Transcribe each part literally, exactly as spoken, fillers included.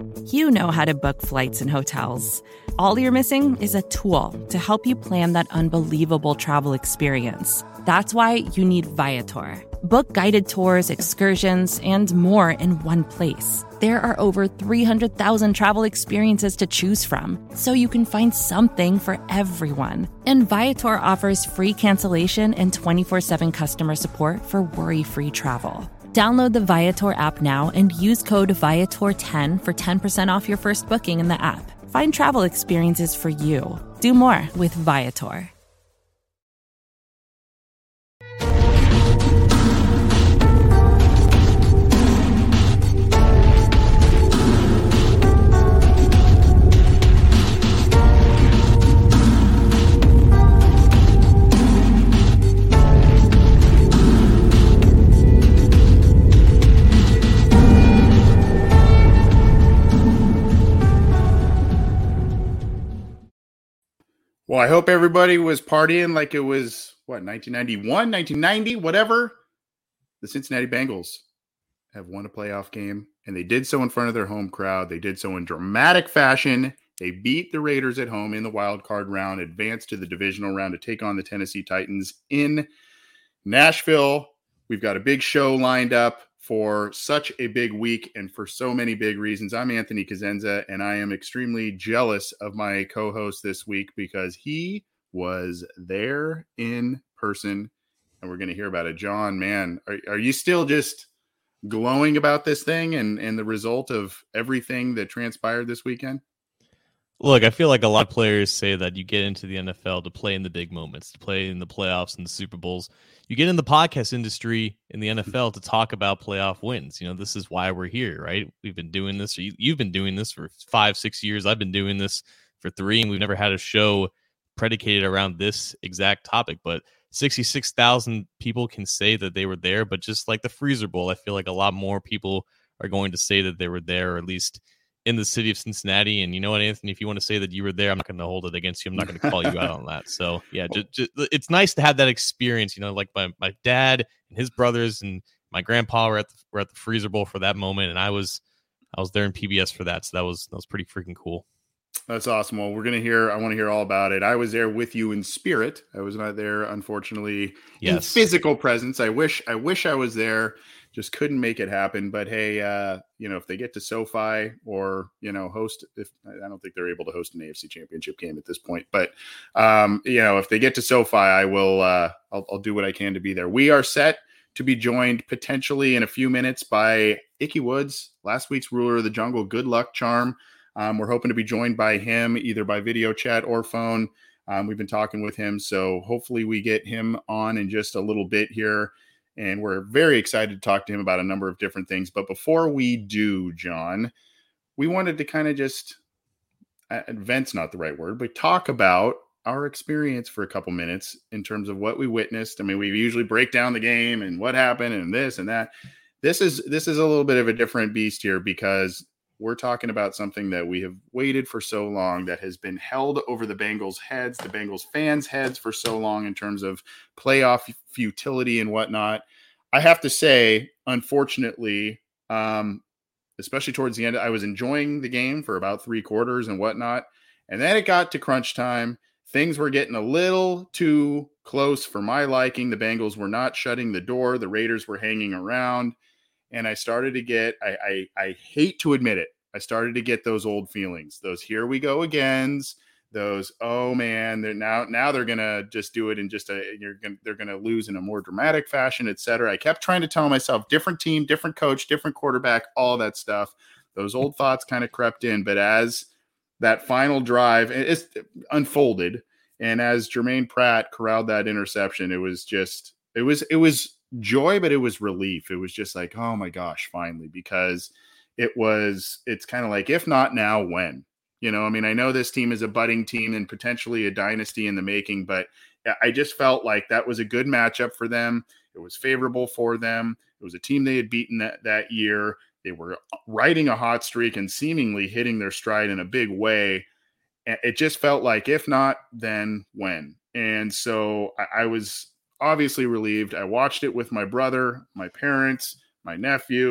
You know how to book flights and hotels. All you're missing is a tool to help you plan that unbelievable travel experience. That's why you need Viator. Book guided tours, excursions, and more in one place. There are over three hundred thousand travel experiences to choose from, so you can find something for everyone. And Viator offers free cancellation and twenty-four seven customer support for worry-free travel. Download the Viator app now and use code Viator ten for ten percent off your first booking in the app. Find travel experiences for you. Do more with Viator. Well, I hope everybody was partying like it was, what, nineteen ninety-one, nineteen ninety, whatever. The Cincinnati Bengals have won a playoff game, and they did so in front of their home crowd. They did so in dramatic fashion. They beat the Raiders at home in the wild card round, advanced to the divisional round to take on the Tennessee Titans in Nashville. We've got a big show lined up for such a big week and for so many big reasons. I'm Anthony Cosenza, and I am extremely jealous of my co-host this week because he was there in person, and we're going to hear about it. John, man, are, are you still just glowing about this thing and, and the result of everything that transpired this weekend? Look, I feel like a lot of players say that you get into the N F L to play in the big moments, to play in the playoffs and the Super Bowls. You get in the podcast industry in the N F L to talk about playoff wins. You know, this is why we're here, right? We've been doing this. You, you've been doing this for five, six years. I've been doing this for three, and we've never had a show predicated around this exact topic. But sixty-six thousand people can say that they were there. But just like the Freezer Bowl, I feel like a lot more people are going to say that they were there, or at least in the city of Cincinnati. And you know what, Anthony, if you want to say that you were there, I'm not going to hold it against you. I'm not going to call you out on that. So yeah, just, just, it's nice to have that experience. You know, like my, my dad and his brothers and my grandpa were at the, were at the Freezer Bowl for that moment. And I was, I was there in P B S for that. So that was, that was pretty freaking cool. That's awesome. Well, we're going to hear, I want to hear all about it. I was there with you in spirit. I was not there, unfortunately, yes. in physical presence. I wish, I wish I was there. Just couldn't make it happen. But hey, uh, you know, if they get to SoFi or, you know, host, if I don't think they're able to host an A F C championship game at this point, but, um, you know, if they get to SoFi, I will, uh, I'll, I'll do what I can to be there. We are set to be joined potentially in a few minutes by Ickey Woods, last week's ruler of the jungle. Good luck charm. Um, we're hoping to be joined by him either by video chat or phone. Um, we've been talking with him, so hopefully we get him on in just a little bit here. And we're very excited to talk to him about a number of different things. But before we do, John, we wanted to kind of just, uh, vent's not the right word, but talk about our experience for a couple minutes in terms of what we witnessed. I mean, we usually break down the game and what happened and this and that. This is this is a little bit of a different beast here because we're talking about something that we have waited for so long, that has been held over the Bengals' heads, the Bengals fans' heads for so long in terms of playoff futility and whatnot. I have to say, unfortunately, um, especially towards the end, I was enjoying the game for about three quarters and whatnot. And then it got to crunch time. Things were getting a little too close for my liking. The Bengals were not shutting the door. The Raiders were hanging around. And I started to get, I, I I hate to admit it, I started to get those old feelings, those here we go agains, those, oh man, they're now, now they're going to just do it in just a, you're going they're going to lose in a more dramatic fashion, et cetera. I kept trying to tell myself, different team, different coach, different quarterback, all that stuff. Those old thoughts kind of crept in. But as that final drive it's unfolded, and as Jermaine Pratt corralled that interception, it was just, it was, it was, joy, but it was relief. It was just like, oh my gosh, finally, because it was, it's kind of like, if not now, when? You know, I mean, I know this team is a budding team and potentially a dynasty in the making, but I just felt like that was a good matchup for them. It was favorable for them. It was a team they had beaten that, that year. They were riding a hot streak and seemingly hitting their stride in a big way. It just felt like, if not, then when? And so I, I was obviously relieved. I watched it with my brother, my parents, my nephew.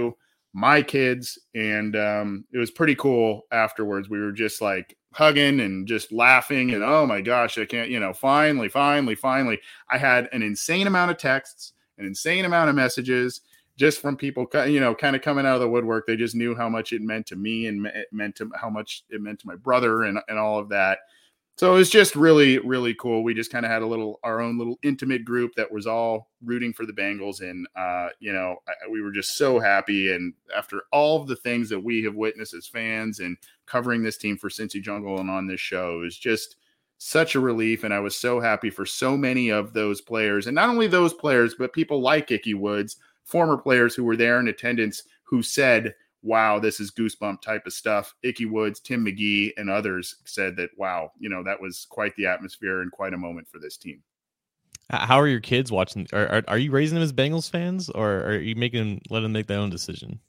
my kids. And um, it was pretty cool afterwards. We were just like hugging and just laughing and, oh my gosh, I can't, you know, finally, finally, finally. I had an insane amount of texts, an insane amount of messages just from people, you know, kind of coming out of the woodwork. They just knew how much it meant to me and it meant to how much it meant to my brother and, and all of that. So it was just really, really cool. We just kind of had a little, our own little intimate group that was all rooting for the Bengals. And, uh, you know, I, we were just so happy. And after all of the things that we have witnessed as fans and covering this team for Cincy Jungle and on this show, it was just such a relief. And I was so happy for so many of those players. And not only those players, but people like Ickey Woods, former players who were there in attendance who said, wow, this is goosebump type of stuff. Ickey Woods, Tim McGee, and others said that, wow, you know, that was quite the atmosphere and quite a moment for this team. How are your kids watching? Are, are, are you raising them as Bengals fans, or are you making them, let them make their own decision?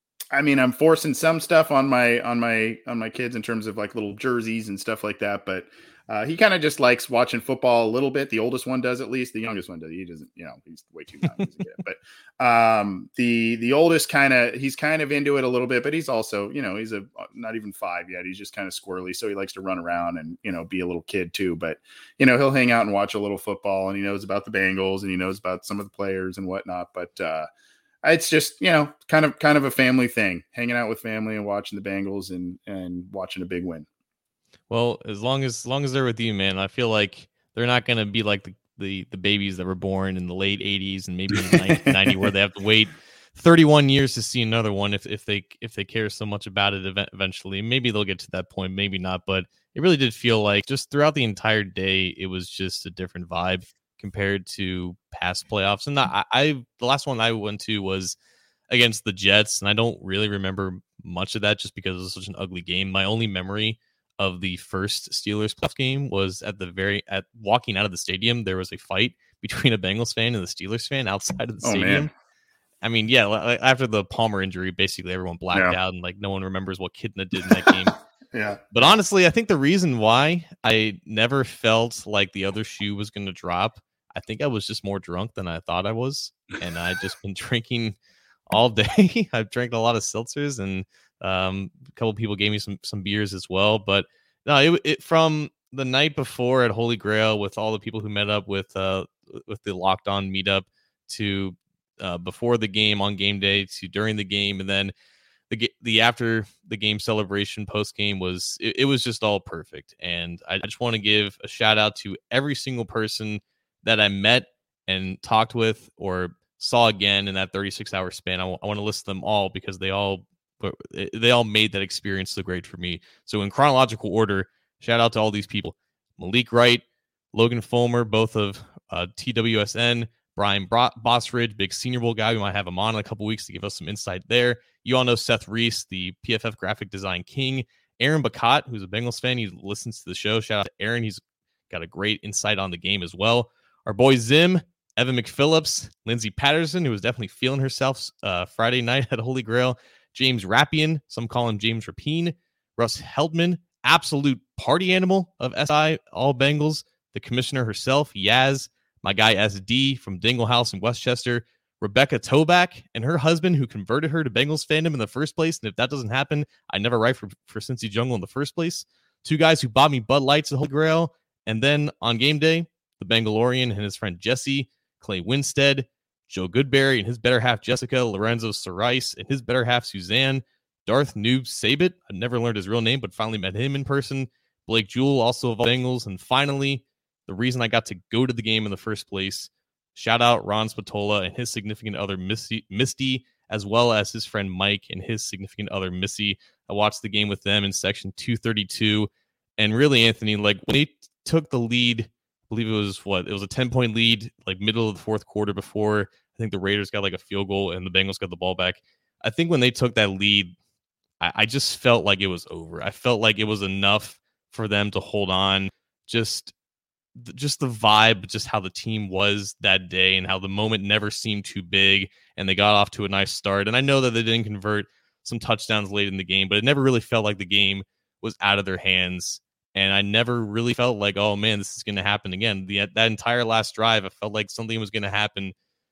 I mean, I'm forcing some stuff on my, on my, on my kids in terms of like little jerseys and stuff like that. But uh, he kind of just likes watching football a little bit. The oldest one does, at least. The youngest one does. He doesn't, you know, he's way too young. He's a kid. But um, the, the oldest kind of, he's kind of into it a little bit, but he's also, you know, he's a, not even five yet. He's just kind of squirrely. So he likes to run around and, you know, be a little kid too. But, you know, he'll hang out and watch a little football, and he knows about the Bengals and he knows about some of the players and whatnot. But uh, it's just, you know, kind of, kind of a family thing, hanging out with family and watching the Bengals and, and watching a big win. Well, as long as, as long as they're with you, man, I feel like they're not going to be like the, the, the babies that were born in the late eighties and maybe in the nineteen ninety where they have to wait thirty-one years to see another one if, if they if they care so much about it eventually. Maybe they'll get to that point, maybe not. But it really did feel like just throughout the entire day, it was just a different vibe compared to past playoffs. And I, I the last one I went to was against the Jets, and I don't really remember much of that just because it was such an ugly game. My only memory of the first Steelers playoff game was at the very at walking out of the stadium. There was a fight between a Bengals fan and the Steelers fan outside of the oh, stadium. Man. I mean, yeah, after the Palmer injury, basically everyone blacked yeah. out and like no one remembers what Kidna did in that game. yeah. But honestly, I think the reason why I never felt like the other shoe was going to drop, I think I was just more drunk than I thought I was. And I just been drinking all day. I've drank a lot of seltzers, and um, a couple people gave me some some beers as well. But no, it, it from the night before at Holy Grail with all the people who met up with uh with the Locked On meetup to uh, before the game on game day to during the game, and then the the after the game celebration post game was it, it was just all perfect. And I just want to give a shout out to every single person that I met and talked with or saw again in that thirty-six hour span. I, w- I want to list them all because they all they all made that experience so great for me. So in chronological order, shout out to all these people: Malik Wright, Logan Fulmer, both of uh, T W S N, Brian Bro- Bosridge, big Senior Bowl guy. We might have him on in a couple weeks to give us some insight there. You all know Seth Reese, the P F F graphic design king. Aaron Bacot, who's a Bengals fan. He listens to the show. Shout out to Aaron. He's got a great insight on the game as well. Our boy Zim, Evan McPhillips, Lindsey Patterson, who was definitely feeling herself uh, Friday night at Holy Grail. James Rappian, some call him James Rapine. Russ Heldman, absolute party animal of S I, all Bengals. The commissioner herself, Yaz, my guy S D from Dingle House in Westchester. Rebecca Toback and her husband, who converted her to Bengals fandom in the first place. And if that doesn't happen, I never write for, for Cincy Jungle in the first place. Two guys who bought me Bud Lights at Holy Grail. And then on game day, the Bengalian and his friend Jesse, Clay Winstead, Joe Goodberry and his better half Jessica, Lorenzo Sarice and his better half Suzanne, Darth Noob Sabit. I never learned his real name, but finally met him in person. Blake Jewell, also of Bengals. And finally, the reason I got to go to the game in the first place, shout out Ron Spatola and his significant other Misty, Misty, as well as his friend Mike and his significant other Missy. I watched the game with them in section two thirty-two. And really, Anthony, like when they took the lead, I believe it was what? It was a ten-point lead, like middle of the fourth quarter before I think the Raiders got like a field goal and the Bengals got the ball back. I think when they took that lead, I, I just felt like it was over. I felt like it was enough for them to hold on. Just, just the vibe, just how the team was that day and how the moment never seemed too big and they got off to a nice start. And I know that they didn't convert some touchdowns late in the game, but it never really felt like the game was out of their hands. And I never really felt like, oh man, this is going to happen again. The that entire last drive, I felt like something was going to happen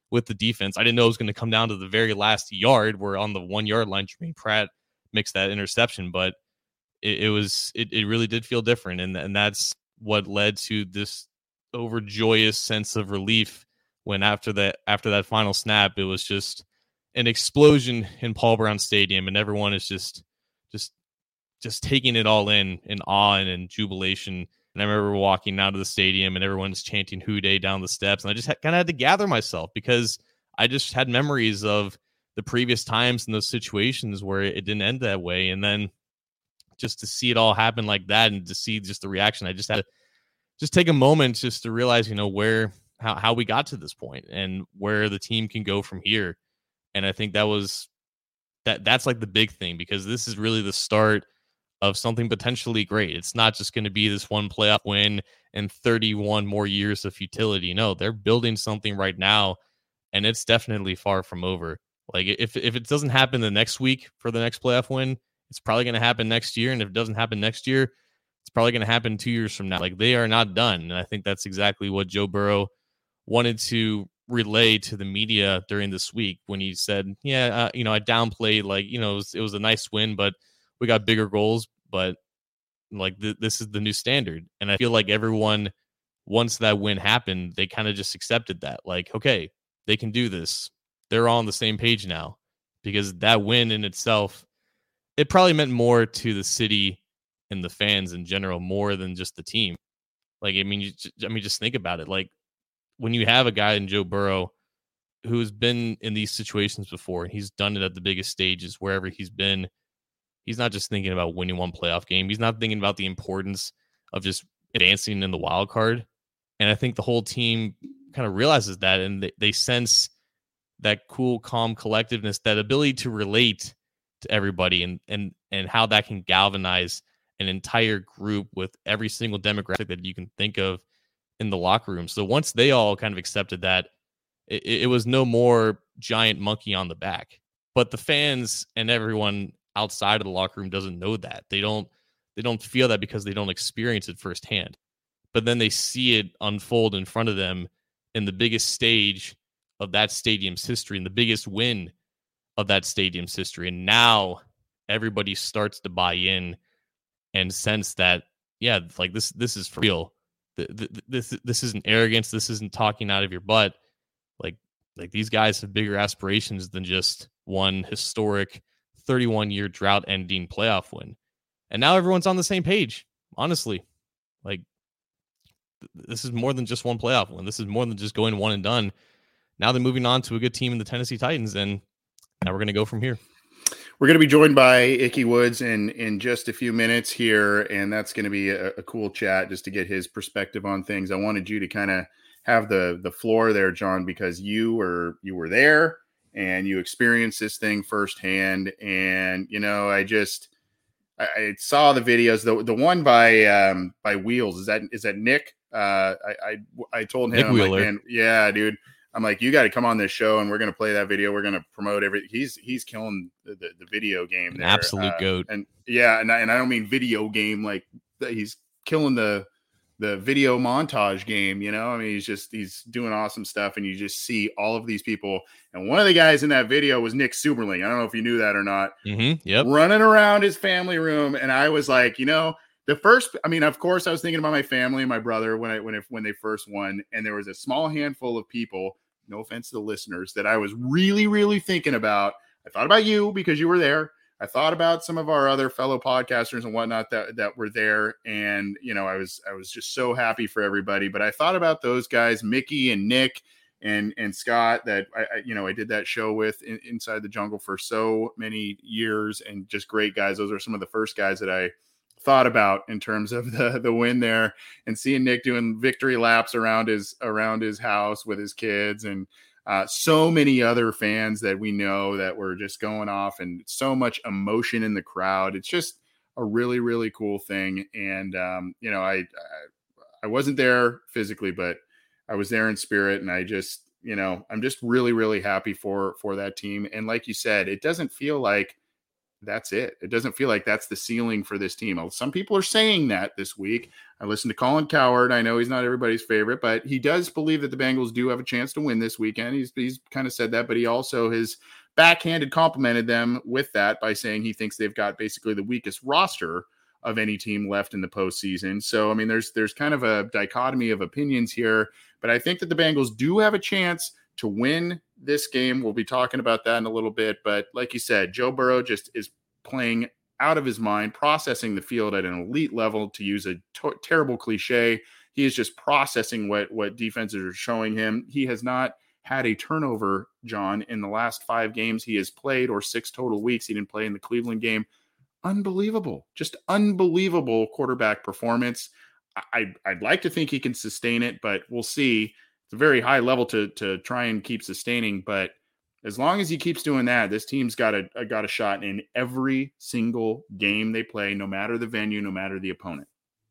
with the defense. I didn't know it was going to come down to the very last yard where on the one yard line, Jermaine Pratt makes that interception, but it, it was, it, it really did feel different. And, and that's what led to this overjoyous sense of relief when after that, after that final snap, it was just an explosion in Paul Brown Stadium, and everyone is just, just, just taking it all in, in awe and in jubilation. And I remember walking out of the stadium and everyone's chanting "Who Day" down the steps. And I just kind of had to gather myself because I just had memories of the previous times in those situations where it didn't end that way. And then just to see it all happen like that and to see just the reaction, I just had to just take a moment just to realize, you know, where, how, how we got to this point and where the team can go from here. And I think that was, that that's like the big thing, because this is really the start of something potentially great. It's not just going to be this one playoff win and thirty-one more years of futility. No, they're building something right now, and it's definitely far from over. Like if, if it doesn't happen the next week for the next playoff win, it's probably going to happen next year. And if it doesn't happen next year, it's probably going to happen two years from now. Like they are not done. And I think that's exactly what Joe Burrow wanted to relay to the media during this week when he said, yeah, uh, you know, I downplayed, like, you know, it was, it was a nice win, but we got bigger goals, but like th- this is the new standard. And I feel like everyone, once that win happened, they kind of just accepted that, like, okay, they can do this. They're all on the same page now, because that win in itself, it probably meant more to the city and the fans in general, more than just the team. Like, I mean, you, I mean, just think about it. Like when you have a guy in Joe Burrow who's been in these situations before, and he's done it at the biggest stages wherever he's been, he's not just thinking about winning one playoff game. He's not thinking about the importance of just advancing in the wild card. And I think the whole team kind of realizes that, and they, they sense that cool, calm collectiveness, that ability to relate to everybody, and and and how that can galvanize an entire group with every single demographic that you can think of in the locker room. So once they all kind of accepted that, it, it was no more giant monkey on the back. But the fans and everyone outside of the locker room doesn't know that. They don't they don't feel that because they don't experience it firsthand. But then they see it unfold in front of them in the biggest stage of that stadium's history and the biggest win of that stadium's history. And now everybody starts to buy in and sense that, yeah, like this this is for real. This this isn't arrogance. This isn't talking out of your butt. Like like these guys have bigger aspirations than just one historic thirty-one year drought ending playoff win. And now everyone's on the same page. Honestly, like th- this is more than just one playoff win. This is more than just going one and done. Now they're moving on to a good team in the Tennessee Titans, and now we're going to go from here. We're going to be joined by Ickey Woods in, in just a few minutes here, and that's going to be a, a cool chat just to get his perspective on things. I wanted you to kind of have the the floor there, John, because you were you were there and you experienced this thing firsthand. And you know, I just I, I saw the videos. The the one by um, by Wheels, is that is that Nick? Uh, I, I I told him, Nick Wheeler. Like, man, yeah, dude. I'm like, you got to come on this show, and we're going to play that video. We're going to promote everything. He's he's killing the, the, the video game. An there. absolute uh, goat. And yeah, and I, and I don't mean video game like he's killing the the video montage game. You know, I mean, he's just he's doing awesome stuff, and you just see all of these people. And one of the guys in that video was Nick Suberling. I don't know if you knew that or not. Mm-hmm, yep. Running around his family room, and I was like, you know. The first, I mean, of course, I was thinking about my family and my brother when I when it, when they first won, and there was a small handful of people. No offense to the listeners, that I was really, really thinking about. I thought about you because you were there. I thought about some of our other fellow podcasters and whatnot that that were there, and you know, I was I was just so happy for everybody. But I thought about those guys, Mickey and Nick and and Scott, that I, I you know I did that show with in, Inside the Jungle for so many years, and just great guys. Those are some of the first guys that I thought about in terms of the the win there, and seeing Nick doing victory laps around his around his house with his kids, and uh, so many other fans that we know that were just going off, and so much emotion in the crowd. It's just a really, really cool thing. And um, you know, I, I I wasn't there physically, but I was there in spirit, and I just, you know, I'm just really, really happy for for that team. And like you said, it doesn't feel like that's it. It doesn't feel like that's the ceiling for this team. Some people are saying that this week. I listened to Colin Cowherd. I know he's not everybody's favorite, but he does believe that the Bengals do have a chance to win this weekend. He's, he's kind of said that, but he also has backhanded complimented them with that by saying he thinks they've got basically the weakest roster of any team left in the postseason. So, I mean, there's, there's kind of a dichotomy of opinions here, but I think that the Bengals do have a chance to win this game. We'll be talking about that in a little bit, but like you said, Joe Burrow just is playing out of his mind, processing the field at an elite level, to use a to- terrible cliche. He is just processing what, what defenses are showing him. He has not had a turnover, John, in the last five games he has played, or six total weeks. He didn't play in the Cleveland game. Unbelievable, just unbelievable quarterback performance. I, I'd like to think he can sustain it, but we'll see. It's a very high level to, to try and keep sustaining, but as long as he keeps doing that, this team's got a, got a shot in every single game they play, no matter the venue, no matter the opponent.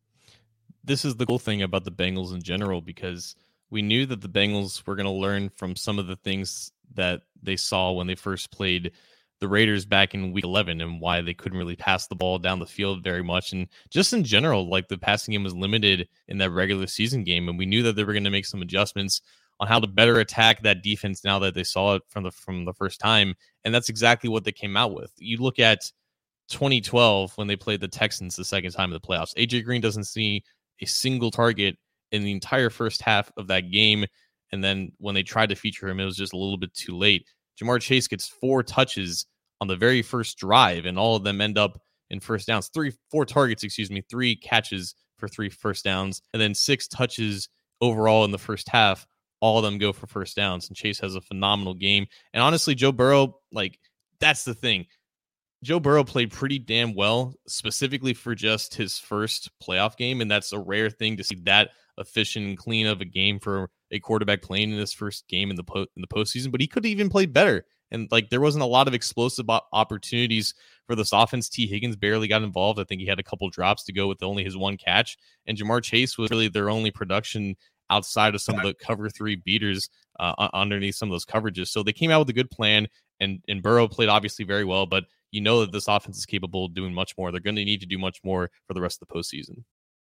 This is the cool thing about the Bengals in general, because we knew that the Bengals were going to learn from some of the things that they saw when they first played the Raiders back in week eleven, and why they couldn't really pass the ball down the field very much. And just in general, like, the passing game was limited in that regular season game. And we knew that they were going to make some adjustments on how to better attack that defense now that they saw it from the from the first time. And that's exactly what they came out with. You look at twenty twelve when they played the Texans the second time in the playoffs. A J Green doesn't see a single target in the entire first half of that game. And then when they tried to feature him, it was just a little bit too late. Ja'Marr Chase gets four touches on the very first drive, and all of them end up in first downs. Three, four targets, excuse me, three catches for three first downs, and then six touches overall in the first half. All of them go for first downs, and Chase has a phenomenal game. And honestly, Joe Burrow, like, that's the thing. Joe Burrow played pretty damn well, specifically for just his first playoff game, and that's a rare thing to see that efficient and clean of a game for a quarterback playing in his first game in the po- in the postseason. But he could have even played better, and like, there wasn't a lot of explosive opportunities for this offense. T. Higgins barely got involved. I think he had a couple drops to go with only his one catch, and Ja'Marr Chase was really their only production outside of some of the cover three beaters uh, underneath some of those coverages. So they came out with a good plan, and, and Burrow played obviously very well, but you know that this offense is capable of doing much more. They're going to need to do much more for the rest of the postseason.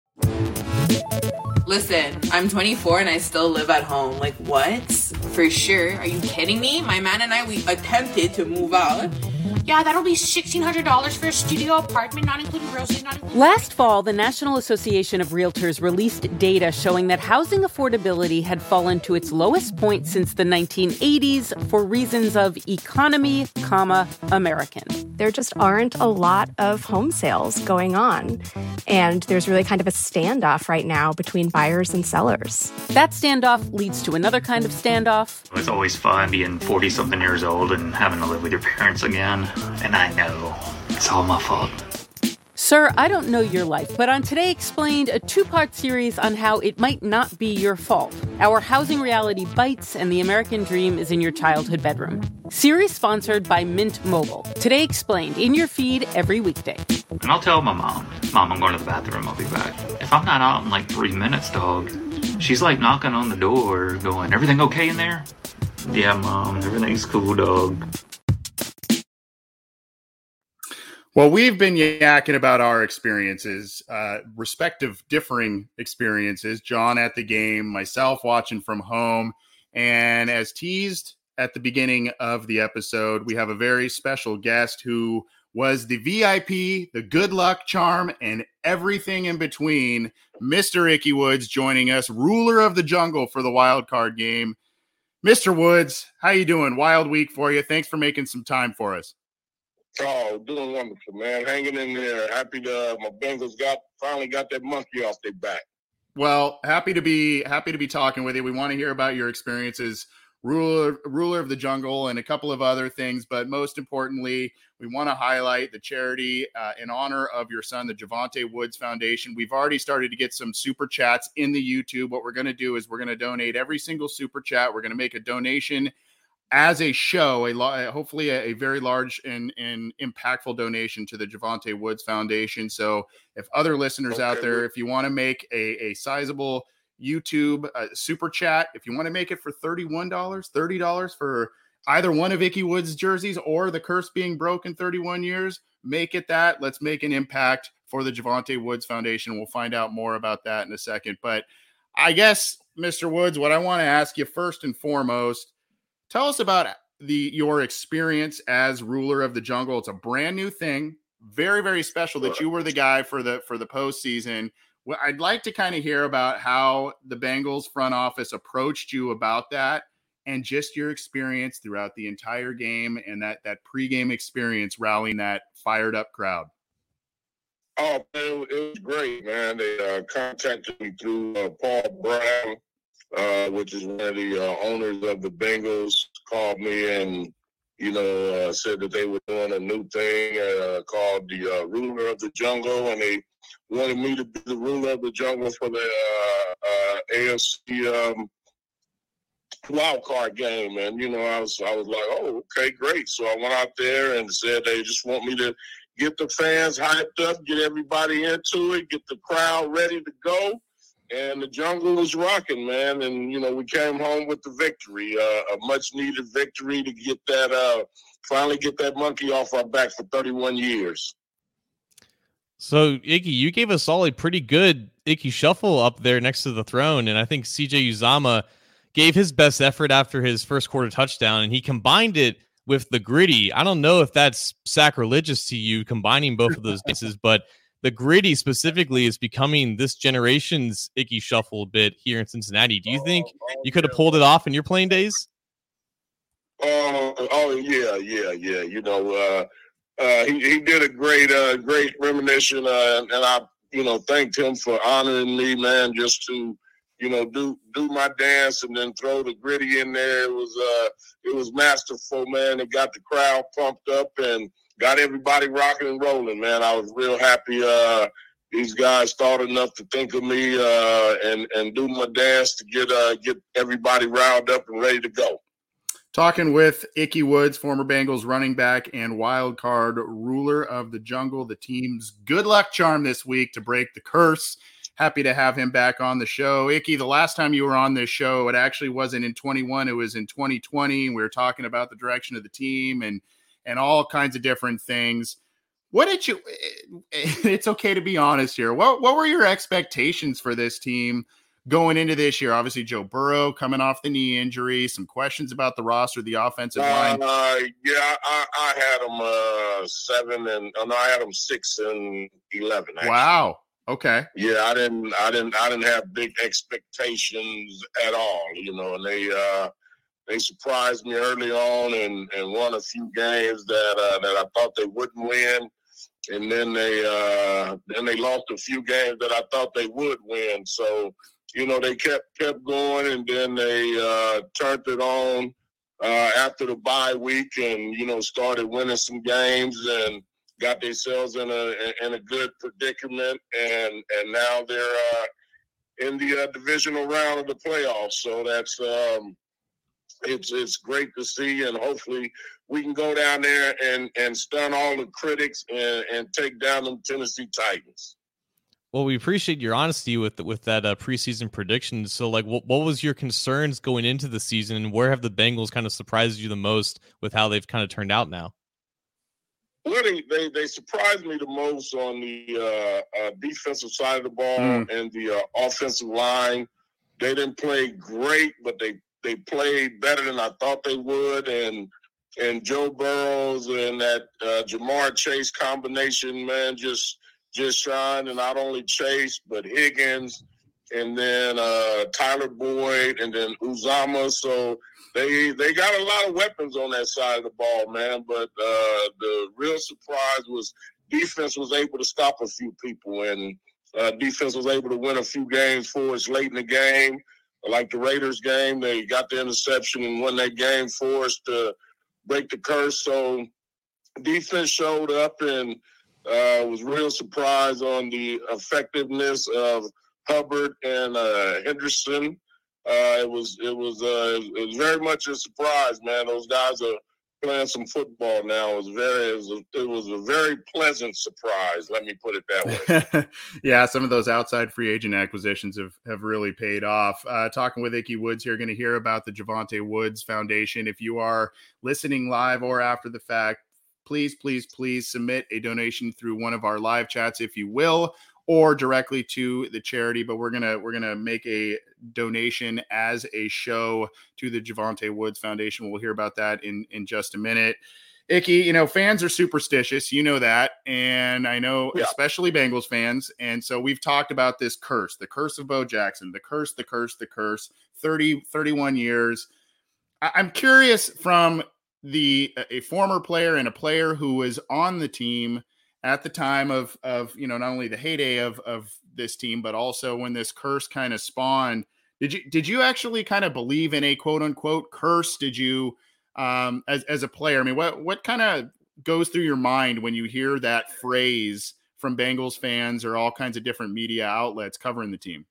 Listen, I'm twenty-four and I still live at home. Like, what? For sure. Are you kidding me? My man and I, we attempted to move out. Yeah, that'll be sixteen hundred dollars for a studio apartment, not including groceries, not including... Last fall, the National Association of Realtors released data showing that housing affordability had fallen to its lowest point since the nineteen eighties for reasons of economy, comma, American. There just aren't a lot of home sales going on, and there's really kind of a standoff right now between buyers and sellers. That standoff leads to another kind of standoff. It's always fun being forty-something years old and having to live with your parents again. And I know it's all my fault. Sir, I don't know your life, but on Today Explained, a two-part series on how it might not be your fault. Our housing reality bites, and the American dream is in your childhood bedroom. Series sponsored by Mint Mobile. Today Explained, in your feed every weekday. And I'll tell my mom, Mom, I'm going to the bathroom, I'll be back. If I'm not out in like three minutes, dog, she's like knocking on the door, going, everything okay in there? Yeah, Mom, everything's cool, dog. Well, we've been yakking about our experiences, uh, respective differing experiences. John at the game, myself watching from home. And as teased at the beginning of the episode, we have a very special guest who was the V I P, the good luck charm, and everything in between. Mister Ickey Woods joining us, ruler of the jungle for the wild card game. Mister Woods, how you doing? Wild week for you. Thanks for making some time for us. Oh, doing wonderful, man. Hanging in there. Happy to uh, my Bengals got finally got that monkey off their back. Well, happy to be happy to be talking with you. We want to hear about your experiences, ruler ruler of the jungle, and a couple of other things. But most importantly, we want to highlight the charity uh, in honor of your son, the Javonte Woods Foundation. We've already started to get some super chats in the YouTube. What we're going to do is we're going to donate every single super chat. We're going to make a donation as a show, a hopefully a, a very large and, and impactful donation to the Javonte Woods Foundation. So if other listeners okay. out there, if you want to make a, a sizable YouTube uh, super chat, if you want to make it for thirty-one dollars, thirty dollars for either one of Ickey Woods' jerseys or the curse being broken thirty-one years, make it that. Let's make an impact for the Javonte Woods Foundation. We'll find out more about that in a second. But I guess, Mister Woods, what I want to ask you first and foremost, tell us about the your experience as ruler of the jungle. It's a brand new thing. Very, very special that you were the guy for the for the postseason. Well, I'd like to kind of hear about how the Bengals front office approached you about that, and just your experience throughout the entire game and that that pregame experience rallying that fired up crowd. Oh, it, it was great, man. They uh, contacted me through uh, Paul Brown, uh, which is one of the uh, owners of the Bengals, called me and, you know, uh, said that they were doing a new thing uh, called the uh, Ruler of the Jungle, and they wanted me to be the ruler of the jungle for the uh, uh, A F C um, wild card game. And, you know, I was I was like, oh, okay, great. So I went out there and said they just want me to get the fans hyped up, get everybody into it, get the crowd ready to go. And the jungle was rocking, man. And, you know, we came home with the victory, uh, a much-needed victory to get that, uh, finally get that monkey off our back for thirty-one years. So, Ickey, you gave us all a pretty good Ickey shuffle up there next to the throne, and I think C J Uzomah gave his best effort after his first quarter touchdown, and he combined it with the gritty. I don't know if that's sacrilegious to you, combining both of those pieces, but the gritty specifically is becoming this generation's Ickey shuffle a bit here in Cincinnati. Do you think you could have pulled it off in your playing days? Oh, uh, oh yeah, yeah, yeah. You know, uh, uh, he, he did a great, uh, great reminiscence, uh, and I, you know, thanked him for honoring me, man, just to, you know, do do my dance and then throw the gritty in there. It was uh, it was masterful, man. It got the crowd pumped up and got everybody rocking and rolling, man. I was real happy. Uh, these guys thought enough to think of me uh, and and do my dance to get uh, get everybody riled up and ready to go. Talking with Ickey Woods, former Bengals running back and wild card ruler of the jungle, the team's good luck charm this week to break the curse. Happy to have him back on the show. Ickey, the last time you were on this show, it actually wasn't in twenty-one. It was in twenty twenty. We were talking about the direction of the team and and all kinds of different things. What did you – it's okay to be honest here. What, what were your expectations for this team going into this year? Obviously, Joe Burrow coming off the knee injury, some questions about the roster, the offensive line. Uh, yeah, I, I had them uh, seven and – no, I had them six and eleven. Actually. Wow. Okay. Yeah, I didn't, I didn't, I didn't have big expectations at all, you know. And they, uh, they surprised me early on and, and won a few games that uh, that I thought they wouldn't win, and then they, uh, then they lost a few games that I thought they would win. So, you know, they kept kept going, and then they uh, turned it on uh, after the bye week, and you know, started winning some games and got themselves in a in a good predicament, and and now they're uh, in the uh, divisional round of the playoffs. So that's um, it's it's great to see, and hopefully we can go down there and, and stun all the critics and, and take down them Tennessee Titans. Well, we appreciate your honesty with with that uh, preseason prediction. So, like, what what was your concerns going into the season, and where have the Bengals kind of surprised you the most with how they've kind of turned out now? Well, they, they, they surprised me the most on the uh, uh, defensive side of the ball mm. and the uh, offensive line. They didn't play great, but they, they played better than I thought they would. And and Joe Burrows and that uh, Jamar Chase combination, man, just just shined. And not only Chase, but Higgins, and then uh, Tyler Boyd, and then Uzomah. So They they got a lot of weapons on that side of the ball, man. But uh, the real surprise was defense was able to stop a few people, and uh, defense was able to win a few games for us late in the game. Like the Raiders game, they got the interception and won that game for us to break the curse. So defense showed up and uh, was real surprised on the effectiveness of Hubbard and uh, Henderson. Uh, it was it was uh, it was very much a surprise, man. Those guys are playing some football now. It was very, it was a, it was a very pleasant surprise. Let me put it that way. Yeah, some of those outside free agent acquisitions have, have really paid off. Uh, talking with Ickey Woods here, going to hear about the Javonte Woods Foundation. If you are listening live or after the fact, please, please, please submit a donation through one of our live chats, if you will, or directly to the charity. But we're gonna we're gonna make a donation as a show to the Javonte Woods Foundation. We'll hear about that in in just a minute. Ickey, you know, fans are superstitious, you know that, and I know yeah. especially Bengals fans. And so we've talked about this curse, the curse of Bo Jackson, the curse, the curse, the curse. thirty, thirty-one years. I- I'm curious from the a former player and a player who was on the team at the time of, of, you know, not only the heyday of, of this team, but also when this curse kind of spawned. Did you, did you actually kind of believe in a quote unquote curse? Did you, um, as, as a player, I mean, what, what kind of goes through your mind when you hear that phrase from Bengals fans or all kinds of different media outlets covering the team?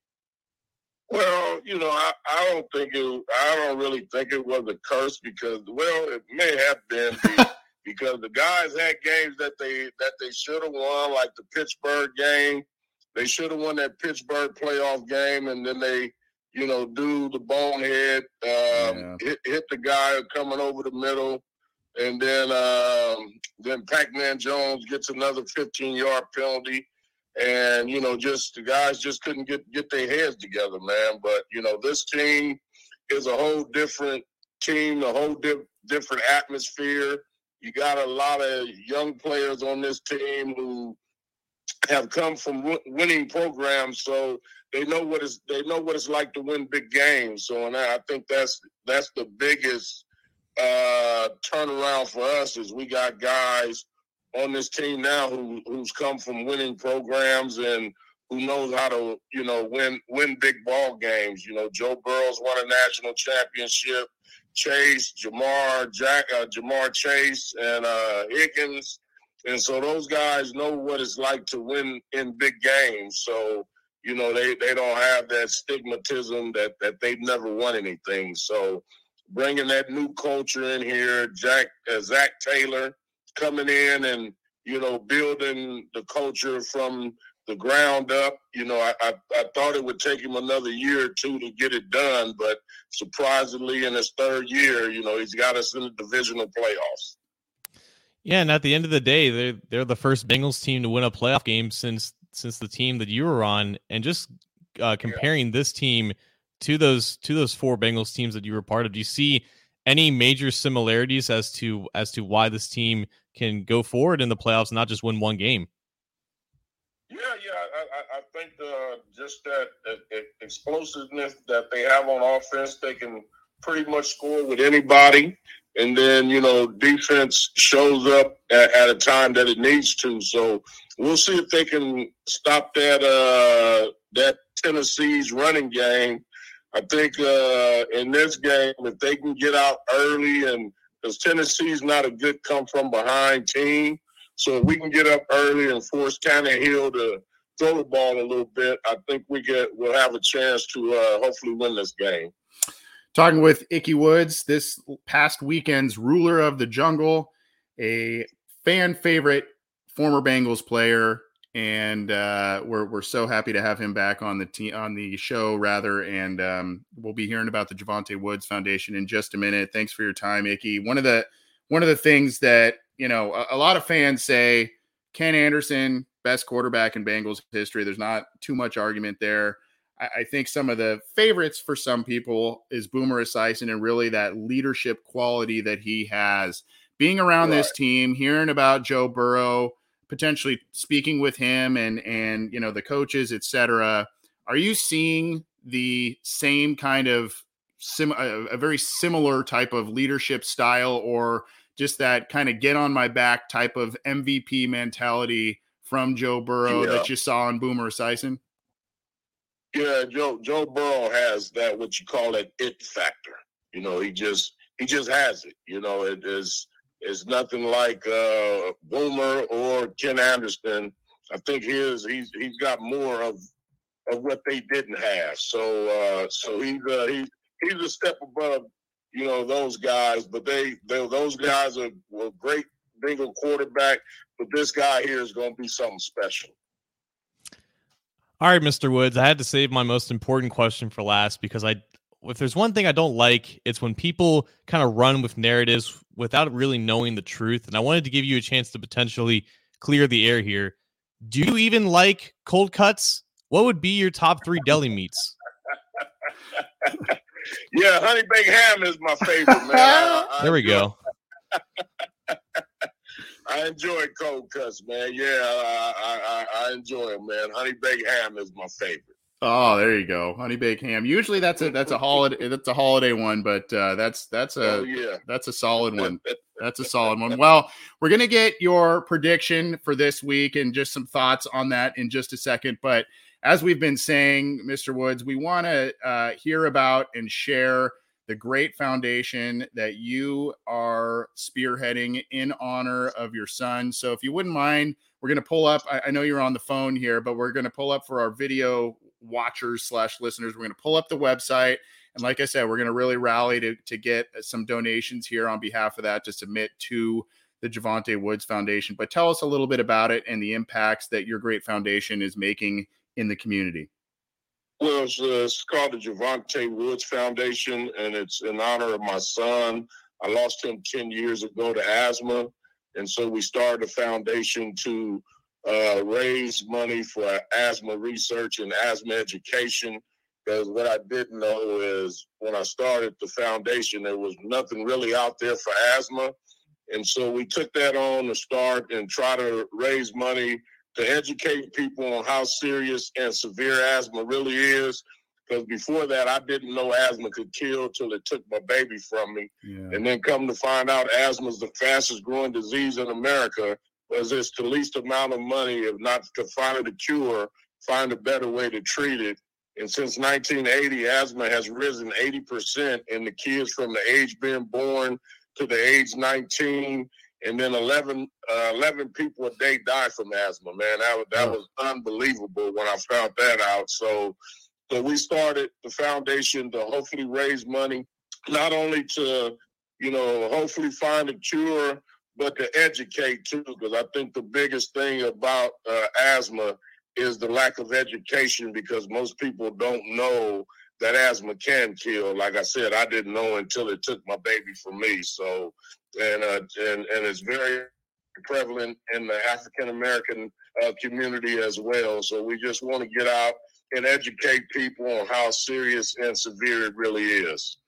Well, you know, I, I don't think it, I don't really think it was a curse because, well, it may have been the, because the guys had games that they that they should have won, like the Pittsburgh game. They should have won that Pittsburgh playoff game, and then they, you know, do the bonehead, um, yeah. hit, hit the guy coming over the middle, and then um, then Pac-Man Jones gets another fifteen-yard penalty, and, you know, just the guys just couldn't get, get their heads together, man. But, you know, this team is a whole different team, a whole di- different atmosphere. You got a lot of young players on this team who have come from w- winning programs, so they know what it's they know what it's like to win big games. So, and I think that's that's the biggest uh, turnaround for us is we got guys on this team now who who's come from winning programs and who knows how to you know win win big ball games. You know, Joe Burrow's won a national championship. Chase, Jamar, Jack, uh, Jamar Chase, and uh, Higgins, and so those guys know what it's like to win in big games. So you know they, they don't have that stigmatism that that they've never won anything. So bringing that new culture in here, Jack, uh, Zach Taylor coming in and you know building the culture from the ground up. You know, I, I, I thought it would take him another year or two to get it done, but surprisingly in his third year, you know, he's got us in the divisional playoffs. Yeah, and at the end of the day, they're they're the first Bengals team to win a playoff game since since the team that you were on. And just uh, comparing yeah. this team to those to those four Bengals teams that you were part of, do you see any major similarities as to as to why this team can go forward in the playoffs and not just win one game? Yeah, yeah, I, I think uh, just that, that explosiveness that they have on offense, they can pretty much score with anybody. And then, you know, defense shows up at, at a time that it needs to. So we'll see if they can stop that uh, that Tennessee's running game. I think uh, in this game, if they can get out early, and because Tennessee's not a good come-from-behind team, so if we can get up early and force Tannehill to throw the ball a little bit, I think we get we'll have a chance to uh, hopefully win this game. Talking with Ickey Woods, this past weekend's ruler of the jungle, a fan favorite former Bengals player, and uh, we're we're so happy to have him back on the team on the show rather. And um, we'll be hearing about the Javonte Woods Foundation in just a minute. Thanks for your time, Ickey. One of the one of the things that you know a, a lot of fans say, Ken Anderson, best quarterback in Bengals history. There's not too much argument there. I think some of the favorites for some people is Boomer Esiason and really that leadership quality that he has. Being around right. this team, hearing about Joe Burrow, potentially speaking with him and, and you know, the coaches, et cetera. Are you seeing the same kind of sim- a, a very similar type of leadership style or just that kind of get on my back type of M V P mentality from Joe Burrow yeah. that you saw in Boomer Esiason? Yeah, Joe Joe Burrow has that what you call that it factor. You know, he just he just has it. You know, it is it's nothing like uh, Boomer or Ken Anderson. I think his he's he's got more of of what they didn't have. So uh, so he's uh, he's he's a step above you know, those guys, but they, they those guys are were great Bengal quarterback, but this guy here is going to be something special. All right, Mister Woods, I had to save my most important question for last because I, if there's one thing I don't like, it's when people kind of run with narratives without really knowing the truth. And I wanted to give you a chance to potentially clear the air here. Do you even like cold cuts? What would be your top three deli meats? Yeah, honey baked ham is my favorite, man. I, I there we enjoy, go. I enjoy cold cuts, man. Yeah, I, I, I enjoy them, man. Honey baked ham is my favorite. Oh, there you go, honey baked ham. Usually that's a that's a holiday that's a holiday one, but uh, that's that's a oh, yeah. that's a solid one. That's a solid one. Well, we're gonna get your prediction for this week and just some thoughts on that in just a second. But as we've been saying, Mister Woods, we want to uh, hear about and share the great foundation that you are spearheading in honor of your son. So if you wouldn't mind, we're going to pull up, I, I know you're on the phone here, but we're going to pull up for our video watchers slash listeners. We're going to pull up the website. And like I said, we're going to really rally to, to get some donations here on behalf of that to submit to the Javonte Woods Foundation. But tell us a little bit about it and the impacts that your great foundation is making in the community. Well, it's, uh, it's called the Javonte Woods Foundation, and it's in honor of my son. I lost him ten years ago to asthma, and so we started a foundation to uh, raise money for asthma research and asthma education, because what I didn't know is when I started the foundation, there was nothing really out there for asthma, and so we took that on to start and try to raise money to educate people on how serious and severe asthma really is. Because before that, I didn't know asthma could kill till it took my baby from me. Yeah. And then come to find out asthma is the fastest growing disease in America, because it's the least amount of money, if not to find a cure, find a better way to treat it. And since nineteen eighty, asthma has risen eighty percent in the kids from the age being born to the age nineteen. And then eleven, uh, eleven people a day die from asthma, man. That, was, that was unbelievable when I found that out. So, so we started the foundation to hopefully raise money, not only to, you know, hopefully find a cure, but to educate too, because I think the biggest thing about uh, asthma is the lack of education, because most people don't know that asthma can kill. Like I said, I didn't know until it took my baby from me. So, and uh, and and it's very prevalent in the African American uh, community as well. So we just want to get out and educate people on how serious and severe it really is.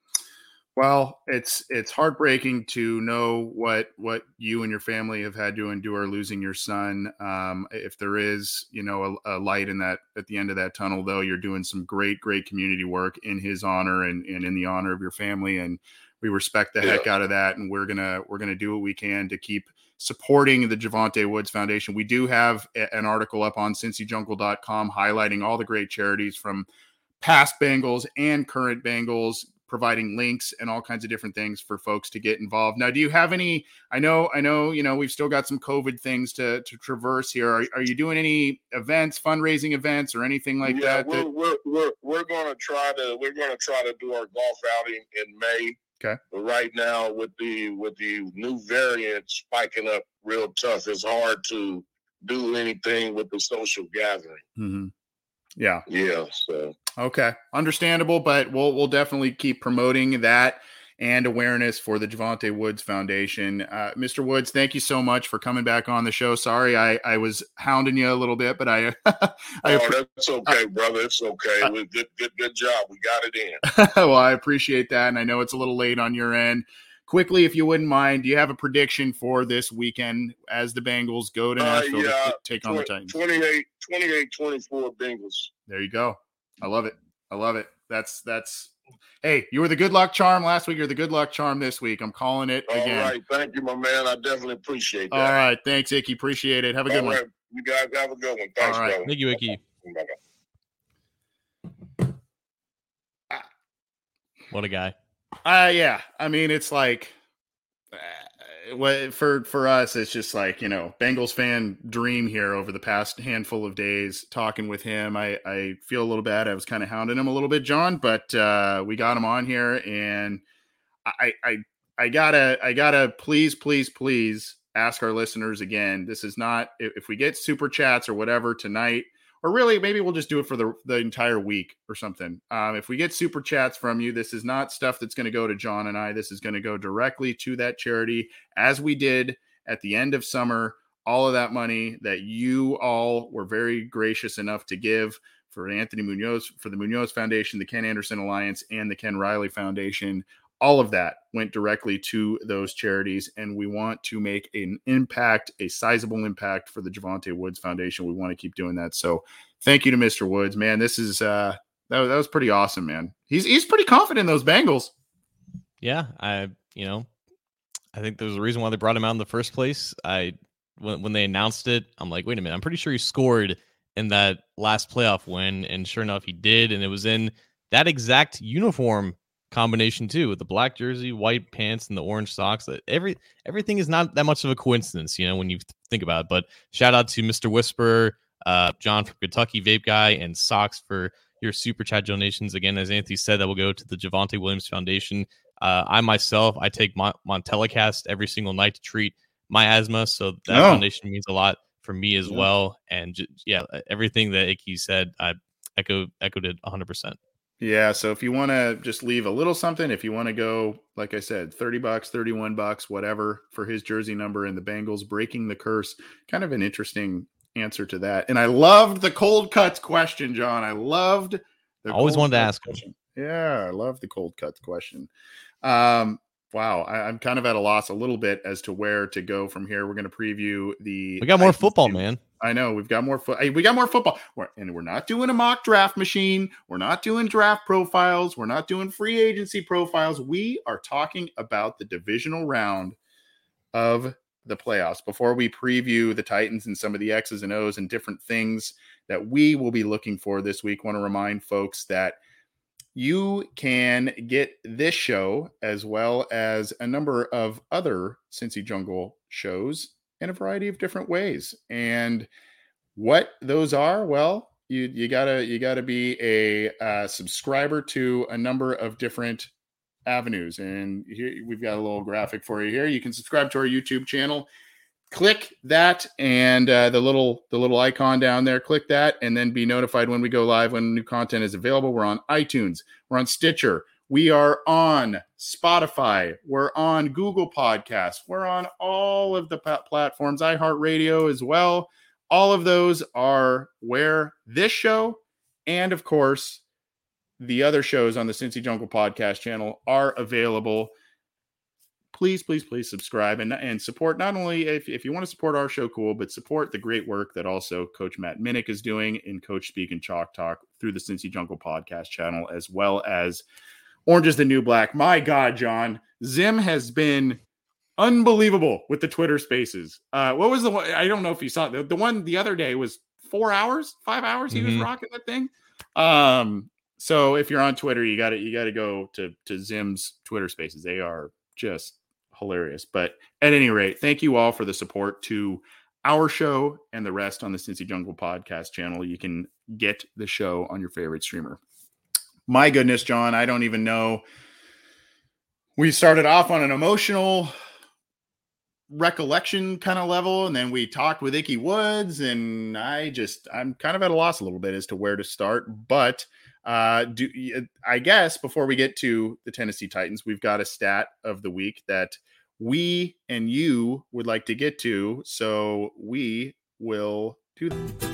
Well, it's it's heartbreaking to know what what you and your family have had to endure losing your son. Um, if there is, you know, a, a light in that at the end of that tunnel, though, you're doing some great, great community work in his honor and, and in the honor of your family. And we respect the yeah. heck out of that. And we're gonna we're gonna do what we can to keep supporting the Javonte Woods Foundation. We do have a, an article up on Cincy Jungle dot com highlighting all the great charities from past Bengals and current Bengals, providing links and all kinds of different things for folks to get involved. Now, do you have any, I know, I know, you know, we've still got some COVID things to, to traverse here. Are, are you doing any events, fundraising events or anything like yeah, that? We're, that... we're, we're, we're going to try to, we're going to try to do our golf outing in May. Okay. But right now with the, with the new variant spiking up real tough, it's hard to do anything with the social gathering. Mm-hmm. Yeah. Yeah. So. Okay. Understandable, but we'll, we'll definitely keep promoting that and awareness for the Javonte Woods Foundation. Uh, Mister Woods, thank you so much for coming back on the show. Sorry, I, I was hounding you a little bit, but I, I oh, that's okay, brother. It's okay. Uh, good, good, good job. We got it in. Well, I appreciate that. And I know it's a little late on your end. Quickly, if you wouldn't mind, do you have a prediction for this weekend as the Bengals go to Nashville uh, yeah. to take on the Titans? twenty-eight, twenty-eight, twenty-four Bengals. There you go. I love it. I love it. That's, that's, hey, you were the good luck charm last week. You're the good luck charm this week. I'm calling it again. All right. Thank you, my man. I definitely appreciate that. All right. Thanks, Icky. Appreciate it. Have a good All right. one. You guys have a good one. Thanks, All right. brother. Thank you, Icky. What a guy. Uh, yeah. I mean, it's like, uh, for, for us, it's just like, you know, Bengals fan dream here over the past handful of days talking with him. I, I feel a little bad. I was kind of hounding him a little bit, John, but uh, we got him on here, and I, I, I gotta, I gotta please, please, please ask our listeners again. This is not, if we get super chats or whatever tonight, or really maybe we'll just do it for the, the entire week or something. Um, if we get super chats from you, this is not stuff that's going to go to John and I. This is going to go directly to that charity, as we did at the end of summer. All of that money that you all were very gracious enough to give for Anthony Munoz, for the Munoz Foundation, the Ken Anderson Alliance, and the Ken Riley Foundation, all of that went directly to those charities. And we want to make an impact, a sizable impact for the Javonte Woods Foundation. We want to keep doing that. So thank you to Mister Woods, man. This is, uh, that was, that was pretty awesome, man. He's, he's pretty confident in those Bengals. Yeah. I, you know, I think there's a reason why they brought him out in the first place. I, When when they announced it, I'm like, wait a minute, I'm pretty sure he scored in that last playoff win. And sure enough, he did. And it was in that exact uniform combination too, with the black jersey, white pants, and the orange socks. That every everything is not that much of a coincidence, you know, when you think about it. But shout out to Mister Whisperer, uh, John from Kentucky Vape Guy, and Socks for your super chat donations. Again, as Anthony said, that will go to the Javonte Williams Foundation. Uh, I myself, I take Mon- Montelicast every single night to treat my asthma, so that oh. foundation means a lot for me as yeah. well. And j- yeah, everything that Icky said, I echo echoed it one hundred percent. Yeah, so if you want to just leave a little something, if you want to go, like I said, thirty bucks, thirty-one bucks, whatever, for his jersey number and the Bengals breaking the curse, kind of an interesting answer to that. And I loved the cold cuts question, John. I loved the I always wanted to ask question. Him. Yeah, I love the cold cuts question. Um, Wow, I, I'm kind of at a loss a little bit as to where to go from here. We're going to preview the. We got more football, man. I know we've got more. Fo- we got more football, we're, and we're not doing a mock draft machine. We're not doing draft profiles. We're not doing free agency profiles. We are talking about the divisional round of the playoffs before we preview the Titans and some of the X's and O's and different things that we will be looking for this week. Want to remind folks that you can get this show as well as a number of other Cincy Jungle shows in a variety of different ways. And what those are, well, you you gotta you gotta be a uh, subscriber to a number of different avenues. And here we've got a little graphic for you here. You can subscribe to our YouTube channel. Click that and uh, the little the little icon down there. Click that and then be notified when we go live, when new content is available. We're on iTunes. We're on Stitcher. We are on Spotify. We're on Google Podcasts. We're on all of the platforms, iHeartRadio as well. All of those are where this show and, of course, the other shows on the Cincy Jungle podcast channel are available. Please, please, please subscribe and, and support. Not only if, if you want to support our show, cool, but support the great work that also Coach Matt Minnick is doing in Coach Speak and Chalk Talk through the Cincy Jungle podcast channel, as well as Orange is the New Black. My God, John, Zim has been unbelievable with the Twitter Spaces. Uh, what was the one? I don't know if you saw it. The, the one the other day was four hours, five hours. He mm-hmm. was rocking that thing. Um, so if you're on Twitter, you got to you got to go to to Zim's Twitter Spaces. They are just hilarious. But at any rate, thank you all for the support to our show and the rest on the Cincy Jungle podcast channel. You can get the show on your favorite streamer. My goodness, John, I don't even know. We started off on an emotional recollection kind of level, and then we talked with Icky Woods, and I just, I'm kind of at a loss a little bit as to where to start. But uh, do I guess before we get to the Tennessee Titans, we've got a stat of the week that we and you would like to get to. So we will do that.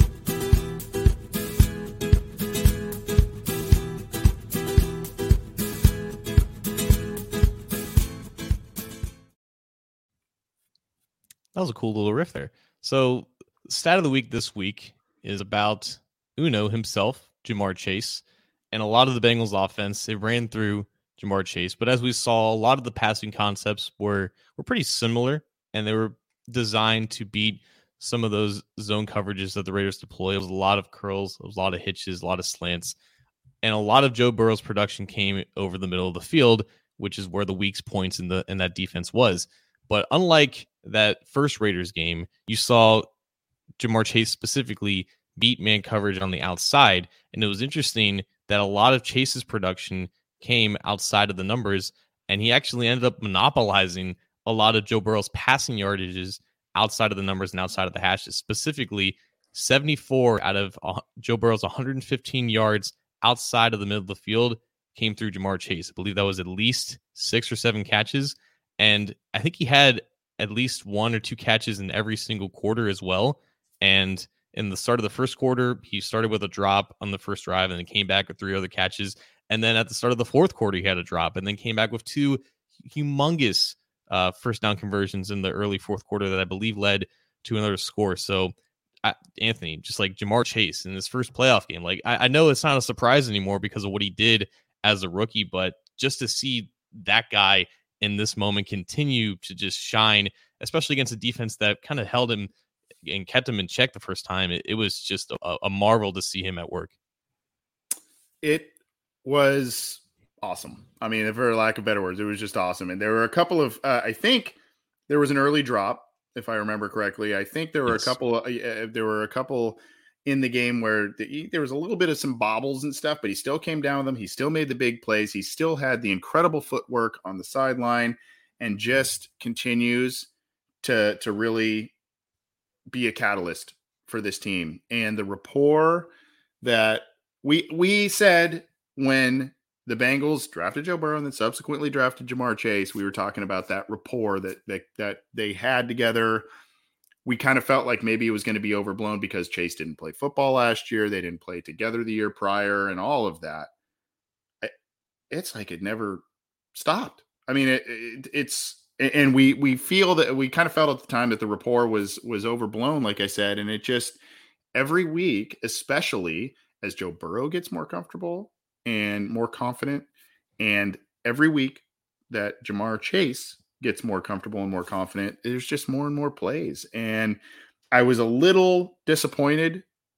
That was a cool little riff there. So, stat of the week this week is about Uno himself, Ja'Marr Chase, and a lot of the Bengals offense. It ran through Ja'Marr Chase, but as we saw, a lot of the passing concepts were were pretty similar, and they were designed to beat some of those zone coverages that the Raiders deployed. It was a lot of curls, it was a lot of hitches, a lot of slants, and a lot of Joe Burrow's production came over the middle of the field, which is where the weak points in the in that defense was. But unlike that first Raiders game, you saw Ja'Marr Chase specifically beat man coverage on the outside. And it was interesting that a lot of Chase's production came outside of the numbers and he actually ended up monopolizing a lot of Joe Burrow's passing yardages outside of the numbers and outside of the hashes. Specifically, seventy-four out of Joe Burrow's one hundred fifteen yards outside of the middle of the field came through Ja'Marr Chase. I believe that was at least six or seven catches. And I think he had at least one or two catches in every single quarter as well. And in the start of the first quarter, he started with a drop on the first drive and then came back with three other catches. And then at the start of the fourth quarter, he had a drop and then came back with two humongous uh, first down conversions in the early fourth quarter that I believe led to another score. So, I, Anthony, just like Ja'Marr Chase in his first playoff game, like I, I know it's not a surprise anymore because of what he did as a rookie, but just to see that guy in this moment continue to just shine, especially against a defense that kind of held him and kept him in check the first time, it, it was just a, a marvel to see him at work. It was awesome. I mean, for lack of better words, it was just awesome. And there were a couple of, uh, I think there was an early drop, if I remember correctly. I think there were yes. a couple, uh, there were a couple in the game where the, there was a little bit of some bobbles and stuff, but he still came down with them. He still made the big plays. He still had the incredible footwork on the sideline and just continues to, to really be a catalyst for this team. And the rapport that we, we said when the Bengals drafted Joe Burrow and then subsequently drafted Ja'Marr Chase, we were talking about that rapport that, that, that they had together. We kind of felt like maybe it was going to be overblown because Chase didn't play football last year. They didn't play together the year prior and all of that. It's like it never stopped. I mean, it, it, it's, and we, we feel that we kind of felt at the time that the rapport was, was overblown, like I said, and it just every week, especially as Joe Burrow gets more comfortable and more confident, and every week that Ja'Marr Chase gets more comfortable and more confident, there's just more and more plays. And I was a little disappointed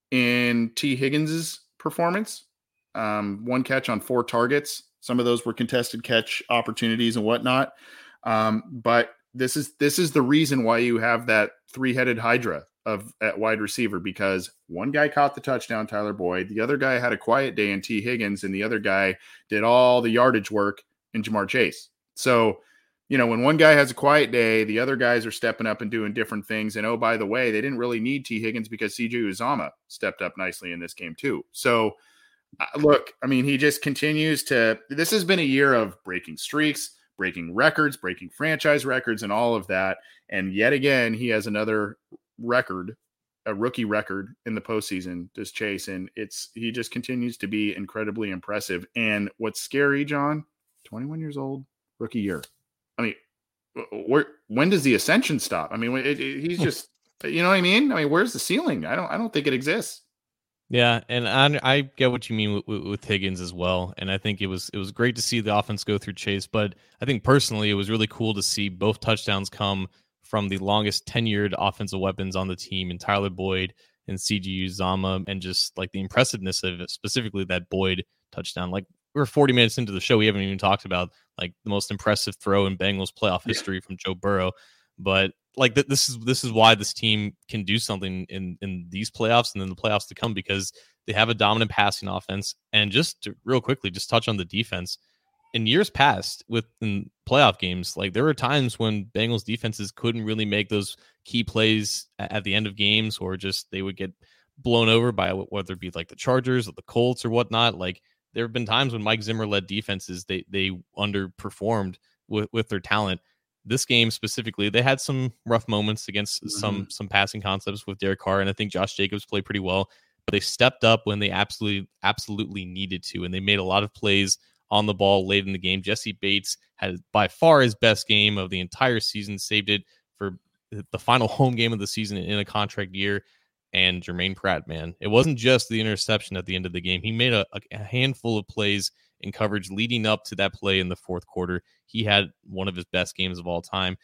in T. Higgins's performance. Um, one catch on four targets. Some of those were contested catch opportunities and whatnot. Um, but this is, this is the reason why you have that three-headed Hydra of at wide receiver, because one guy caught the touchdown, Tyler Boyd. The other guy had a quiet day in T. Higgins, and the other guy did all the yardage work in Ja'Marr Chase. So, you know, when one guy has a quiet day, the other guys are stepping up and doing different things. And oh, by the way, they didn't really need T. Higgins because C J Uzomah stepped up nicely in this game too. So uh, look, I mean, he just continues to, this has been a year of breaking streaks, breaking records, breaking franchise records, and all of that. And yet again, he has another record, a rookie record in the postseason, does Chase. And it's, he just continues to be incredibly impressive. And what's scary, John, twenty-one years old, rookie year. I mean, where, when does the ascension stop? I mean, it, it, he's just, you know what I mean? I mean, where's the ceiling? I don't, I don't think it exists. Yeah. And I, I get what you mean with, with, with Higgins as well. And I think it was, it was great to see the offense go through Chase, but I think personally, it was really cool to see both touchdowns come from the longest tenured offensive weapons on the team in Tyler Boyd and C J Uzomah, and just like the impressiveness of it, specifically that Boyd touchdown. Like, we're forty minutes into the show. We haven't even talked about like the most impressive throw in Bengals playoff history yeah. from Joe Burrow. But like th- this is this is why this team can do something in, in these playoffs and then the playoffs to come, because they have a dominant passing offense. And just to, real quickly, just touch on the defense. In years past, with in playoff games, like there were times when Bengals defenses couldn't really make those key plays at, at the end of games, or just they would get blown over by whether it be like the Chargers or the Colts or whatnot. Like, there have been times when Mike Zimmer led defenses, they they underperformed with, with their talent. This game specifically, they had some rough moments against mm-hmm. some some passing concepts with Derek Carr, and I think Josh Jacobs played pretty well. But they stepped up when they absolutely absolutely needed to, and they made a lot of plays on the ball late in the game. Jesse Bates had by far his best game of the entire season, saved it for the final home game of the season in a contract year. And Jermaine Pratt, man, it wasn't just the interception at the end of the game. He made a, a handful of plays in coverage leading up to that play in the fourth quarter. He had one of his best games of all time.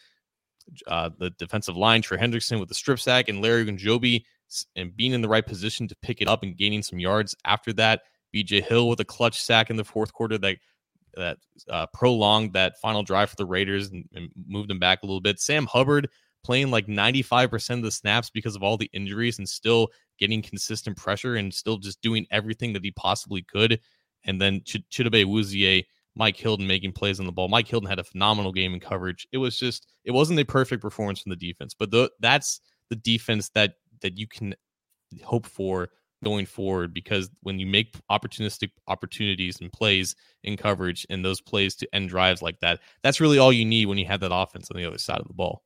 Uh, the defensive line, Trey Hendrickson with the strip sack, and Larry Ogunjobi and being in the right position to pick it up and gaining some yards after that. B J Hill with a clutch sack in the fourth quarter that that uh, prolonged that final drive for the Raiders and, and moved them back a little bit. Sam Hubbard playing like ninety-five percent of the snaps because of all the injuries and still getting consistent pressure and still just doing everything that he possibly could. And then Ch- Chidobe Awuzie Mike Hilton making plays on the ball. Mike Hilton had a phenomenal game in coverage. It was just, it wasn't a perfect performance from the defense, but the, that's the defense that that you can hope for going forward, because when you make opportunistic opportunities and plays in coverage and those plays to end drives like that, that's really all you need when you have that offense on the other side of the ball.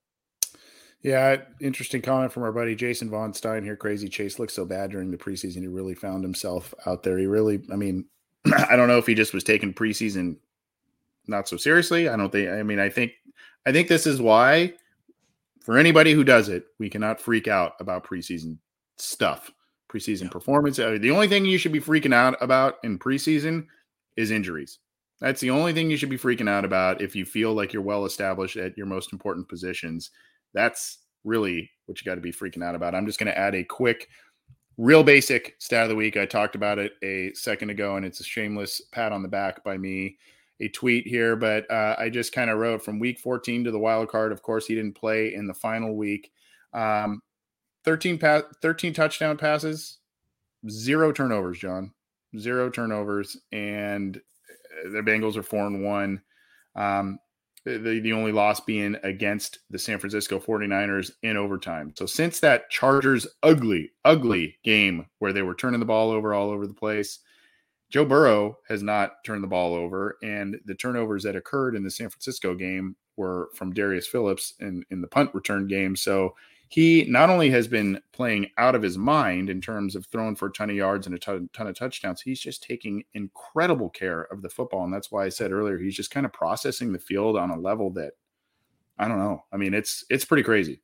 Yeah, interesting comment from our buddy Jason Von Stein here. Crazy Chase looked so bad during the preseason. He really found himself out there. He really, I mean, I don't know if he just was taking preseason not so seriously. I don't think, I mean, I think, I think this is why, for anybody who does it, we cannot freak out about preseason stuff, preseason yeah. performance. I mean, the only thing you should be freaking out about in preseason is injuries. That's the only thing you should be freaking out about. If you feel like you're well established at your most important positions, that's really what you got to be freaking out about. I'm just going to add a quick, real basic stat of the week. I talked about it a second ago, and it's a shameless pat on the back by me, a tweet here, but uh, I just kind of wrote from week fourteen to the wild card. Of course, he didn't play in the final week. Um, thirteen, pa- thirteen touchdown passes, zero turnovers, John, zero turnovers. And the Bengals are four and one. Um, the, the only loss being against the San Francisco forty-niners in overtime. So since that Chargers ugly, ugly game where they were turning the ball over all over the place, Joe Burrow has not turned the ball over. And the turnovers that occurred in the San Francisco game were from Darius Phillips in, in the punt return game. So he not only has been playing out of his mind in terms of throwing for a ton of yards and a ton, ton of touchdowns, he's just taking incredible care of the football. And that's why I said earlier, he's just kind of processing the field on a level that, I don't know. I mean, it's it's pretty crazy.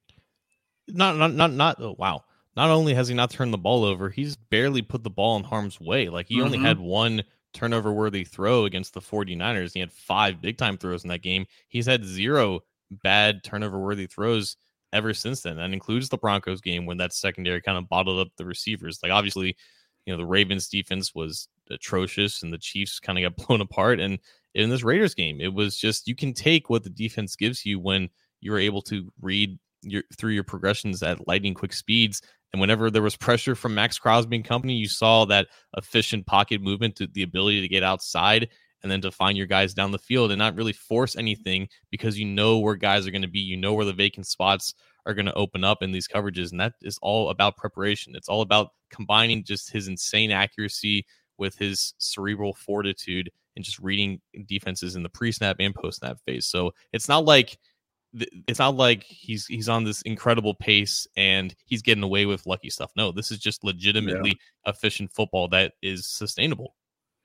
Not, not, not, not, oh, wow. Not only has he not turned the ball over, he's barely put the ball in harm's way. Like, he mm-hmm. only had one turnover-worthy throw against the forty-niners. He had five big-time throws in that game. He's had zero bad turnover-worthy throws ever since then. That includes the Broncos game when that secondary kind of bottled up the receivers. Like, obviously, you know, the Ravens defense was atrocious and the Chiefs kind of got blown apart. And in this Raiders game, it was just, you can take what the defense gives you when you're able to read your through your progressions at lightning quick speeds. And whenever there was pressure from Max Crosby and company, you saw that efficient pocket movement, to the ability to get outside and then to find your guys down the field and not really force anything, because you know where guys are going to be. You know where the vacant spots are going to open up in these coverages. And that is all about preparation. It's all about combining just his insane accuracy with his cerebral fortitude and just reading defenses in the pre-snap and post-snap phase. So it's not like it's not like he's he's on this incredible pace and he's getting away with lucky stuff. No, this is just legitimately yeah. efficient football that is sustainable.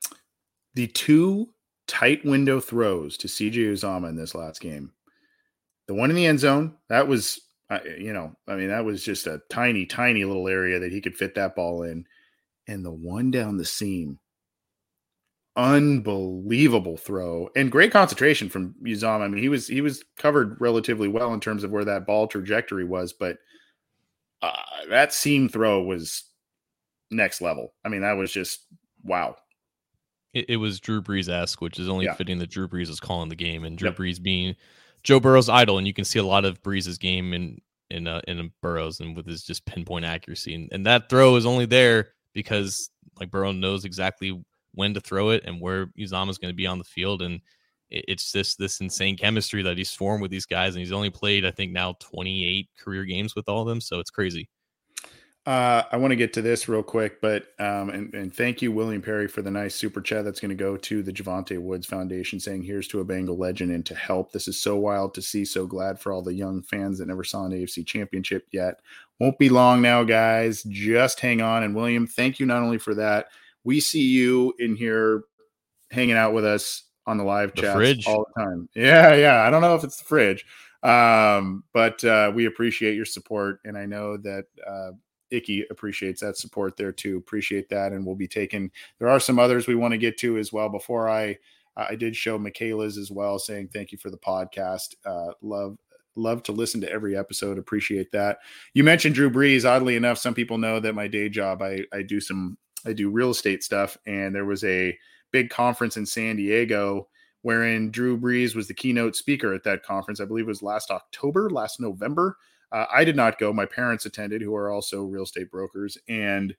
The two tight window throws to C J Uzomah in this last game, the one in the end zone, that was, uh, you know, I mean, that was just a tiny, tiny little area that he could fit that ball in. And the one down the seam, unbelievable throw and great concentration from Uzomah. I mean, he was, he was covered relatively well in terms of where that ball trajectory was, but uh, that seam throw was next level. I mean, that was just, wow. It, it was Drew Brees-esque, which is only yeah. fitting that Drew Brees is calling the game, and Drew yep. Brees being Joe Burrow's idol. And you can see a lot of Brees' game in in uh, in Burrow's, and with his just pinpoint accuracy. And, and that throw is only there because, like, Burrow knows exactly when to throw it and where Uzomah is going to be on the field. And it, it's just this insane chemistry that he's formed with these guys. And he's only played, I think, now twenty-eight career games with all of them. So it's crazy. Uh, I want to get to this real quick, but um, and, and thank you, William Perry, for the nice super chat that's going to go to the Javonte Woods Foundation, saying, here's to a Bengal legend and to help. This is so wild to see. So glad for all the young fans that never saw an A F C championship yet. Won't be long now, guys. Just hang on. And William, thank you not only for that. We see you in here hanging out with us on the live the chat fridge. all the time. Yeah, yeah. I don't know if it's the fridge, um, but uh, we appreciate your support. And I know that uh, Icky appreciates that support there too. Appreciate that. And we'll be taking, there are some others we want to get to as well. Before I, I did show Michaela's as well, saying thank you for the podcast. Uh, love, love to listen to every episode. Appreciate that. You mentioned Drew Brees. Oddly enough, some people know that my day job, I, I do some, I do real estate stuff. And there was a big conference in San Diego wherein Drew Brees was the keynote speaker at that conference. I believe it was last October, last November. Uh, I did not go. My parents attended, who are also real estate brokers. And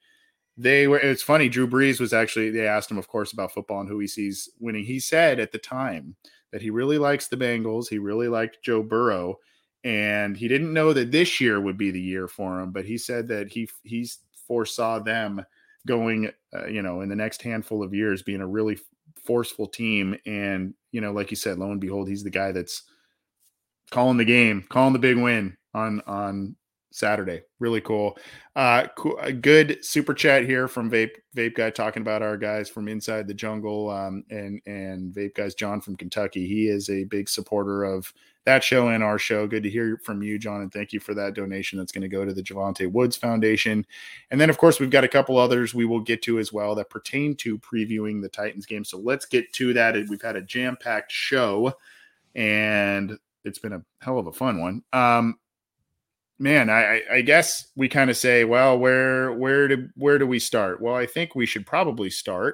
they were, it's funny. Drew Brees was actually, they asked him, of course, about football and who he sees winning. He said at the time that he really likes the Bengals. He really liked Joe Burrow, and he didn't know that this year would be the year for him, but he said that he, he's foresaw them going, uh, you know, in the next handful of years being a really forceful team. And, you know, like you said, lo and behold, he's the guy that's calling the game, calling the big win on, on Saturday. Really cool. Uh, cool. A good super chat here from Vape Vape Guy talking about our guys from Inside the Jungle, um, and and Vape Guy's John from Kentucky. He is a big supporter of that show and our show. Good to hear from you, John, and thank you for that donation. That's going to go to the Javonte Woods Foundation. And then, of course, we've got a couple others we will get to as well that pertain to previewing the Titans game. So let's get to that. We've had a jam-packed show, and it's been a hell of a fun one. Um, Man, I, I guess we kind of say, well, where where do where do we start? Well, I think we should probably start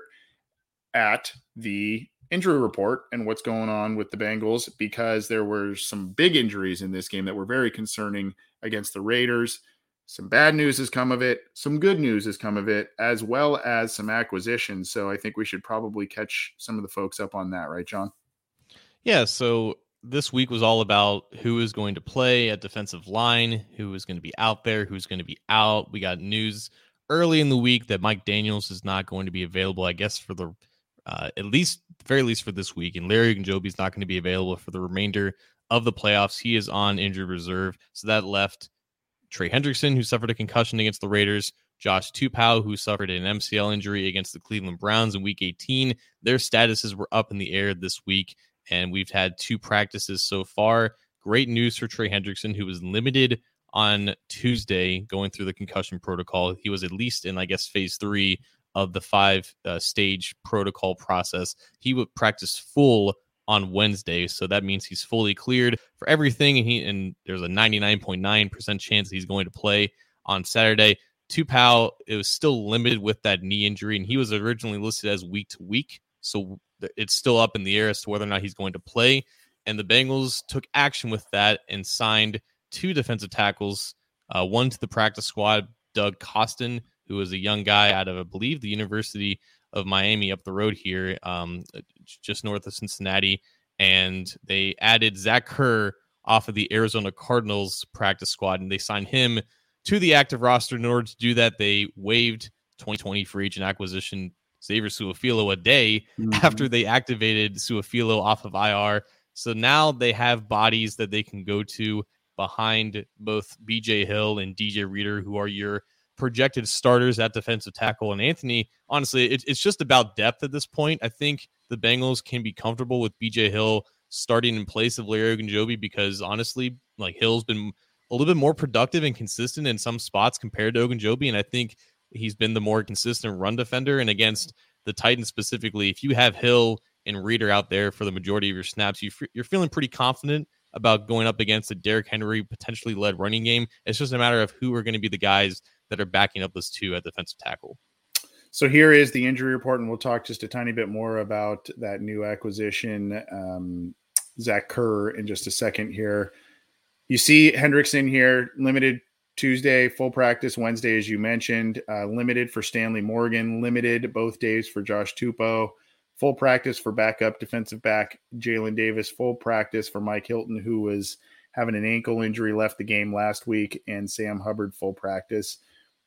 at the injury report and what's going on with the Bengals, because there were some big injuries in this game that were very concerning against the Raiders. Some bad news has come of it. Some good news has come of it, as well as some acquisitions. So I think we should probably catch some of the folks up on that, right, John? Yeah, so this week was all about who is going to play at defensive line, who is going to be out there, who's going to be out. We got news early in the week that Mike Daniels is not going to be available, I guess, for the uh, at least, very least for this week. And Larry Ogunjobi is not going to be available for the remainder of the playoffs. He is on injured reserve. So that left Trey Hendrickson, who suffered a concussion against the Raiders, Josh Tupou, who suffered an M C L injury against the Cleveland Browns in week eighteen. Their statuses were up in the air this week, and we've had two practices so far. Great news for Trey Hendrickson, who was limited on Tuesday going through the concussion protocol. He was at least in, I guess, phase three of the five-stage uh, protocol process. He would practice full on Wednesday, so that means he's fully cleared for everything, and he and there's a ninety-nine point nine percent chance he's going to play on Saturday. Tupou, it was still limited with that knee injury, and he was originally listed as week to week, so it's still up in the air as to whether or not he's going to play. And the Bengals took action with that and signed two defensive tackles, uh, one to the practice squad, Doug Costin, who is a young guy out of, I believe, the University of Miami up the road here, um, just north of Cincinnati. And they added Zach Kerr off of the Arizona Cardinals practice squad, and they signed him to the active roster. In order to do that, they waived twenty twenty free agent acquisition Xavier Su'a-Filo a day mm-hmm. after they activated Su'a-Filo off of I R. So now they have bodies that they can go to behind both B J Hill and D J Reader, who are your projected starters at defensive tackle. And Anthony, honestly, it, it's just about depth at this point. I think the Bengals can be comfortable with B J Hill starting in place of Larry Ogunjobi, because honestly, like, Hill's been a little bit more productive and consistent in some spots compared to Ogunjobi. And I think he's been the more consistent run defender. And against the Titans specifically, if you have Hill and Reader out there for the majority of your snaps, you f- you're feeling pretty confident about going up against a Derrick Henry potentially led running game. It's just a matter of who are going to be the guys that are backing up those two at defensive tackle. So here is the injury report, and we'll talk just a tiny bit more about that new acquisition, um, Zach Kerr, in just a second here. You see Hendrickson here, limited Tuesday, full practice Wednesday, as you mentioned, uh, limited for Stanley Morgan, limited both days for Josh Tupou, full practice for backup defensive back Jalen Davis, full practice for Mike Hilton, who was having an ankle injury, left the game last week, and Sam Hubbard, full practice.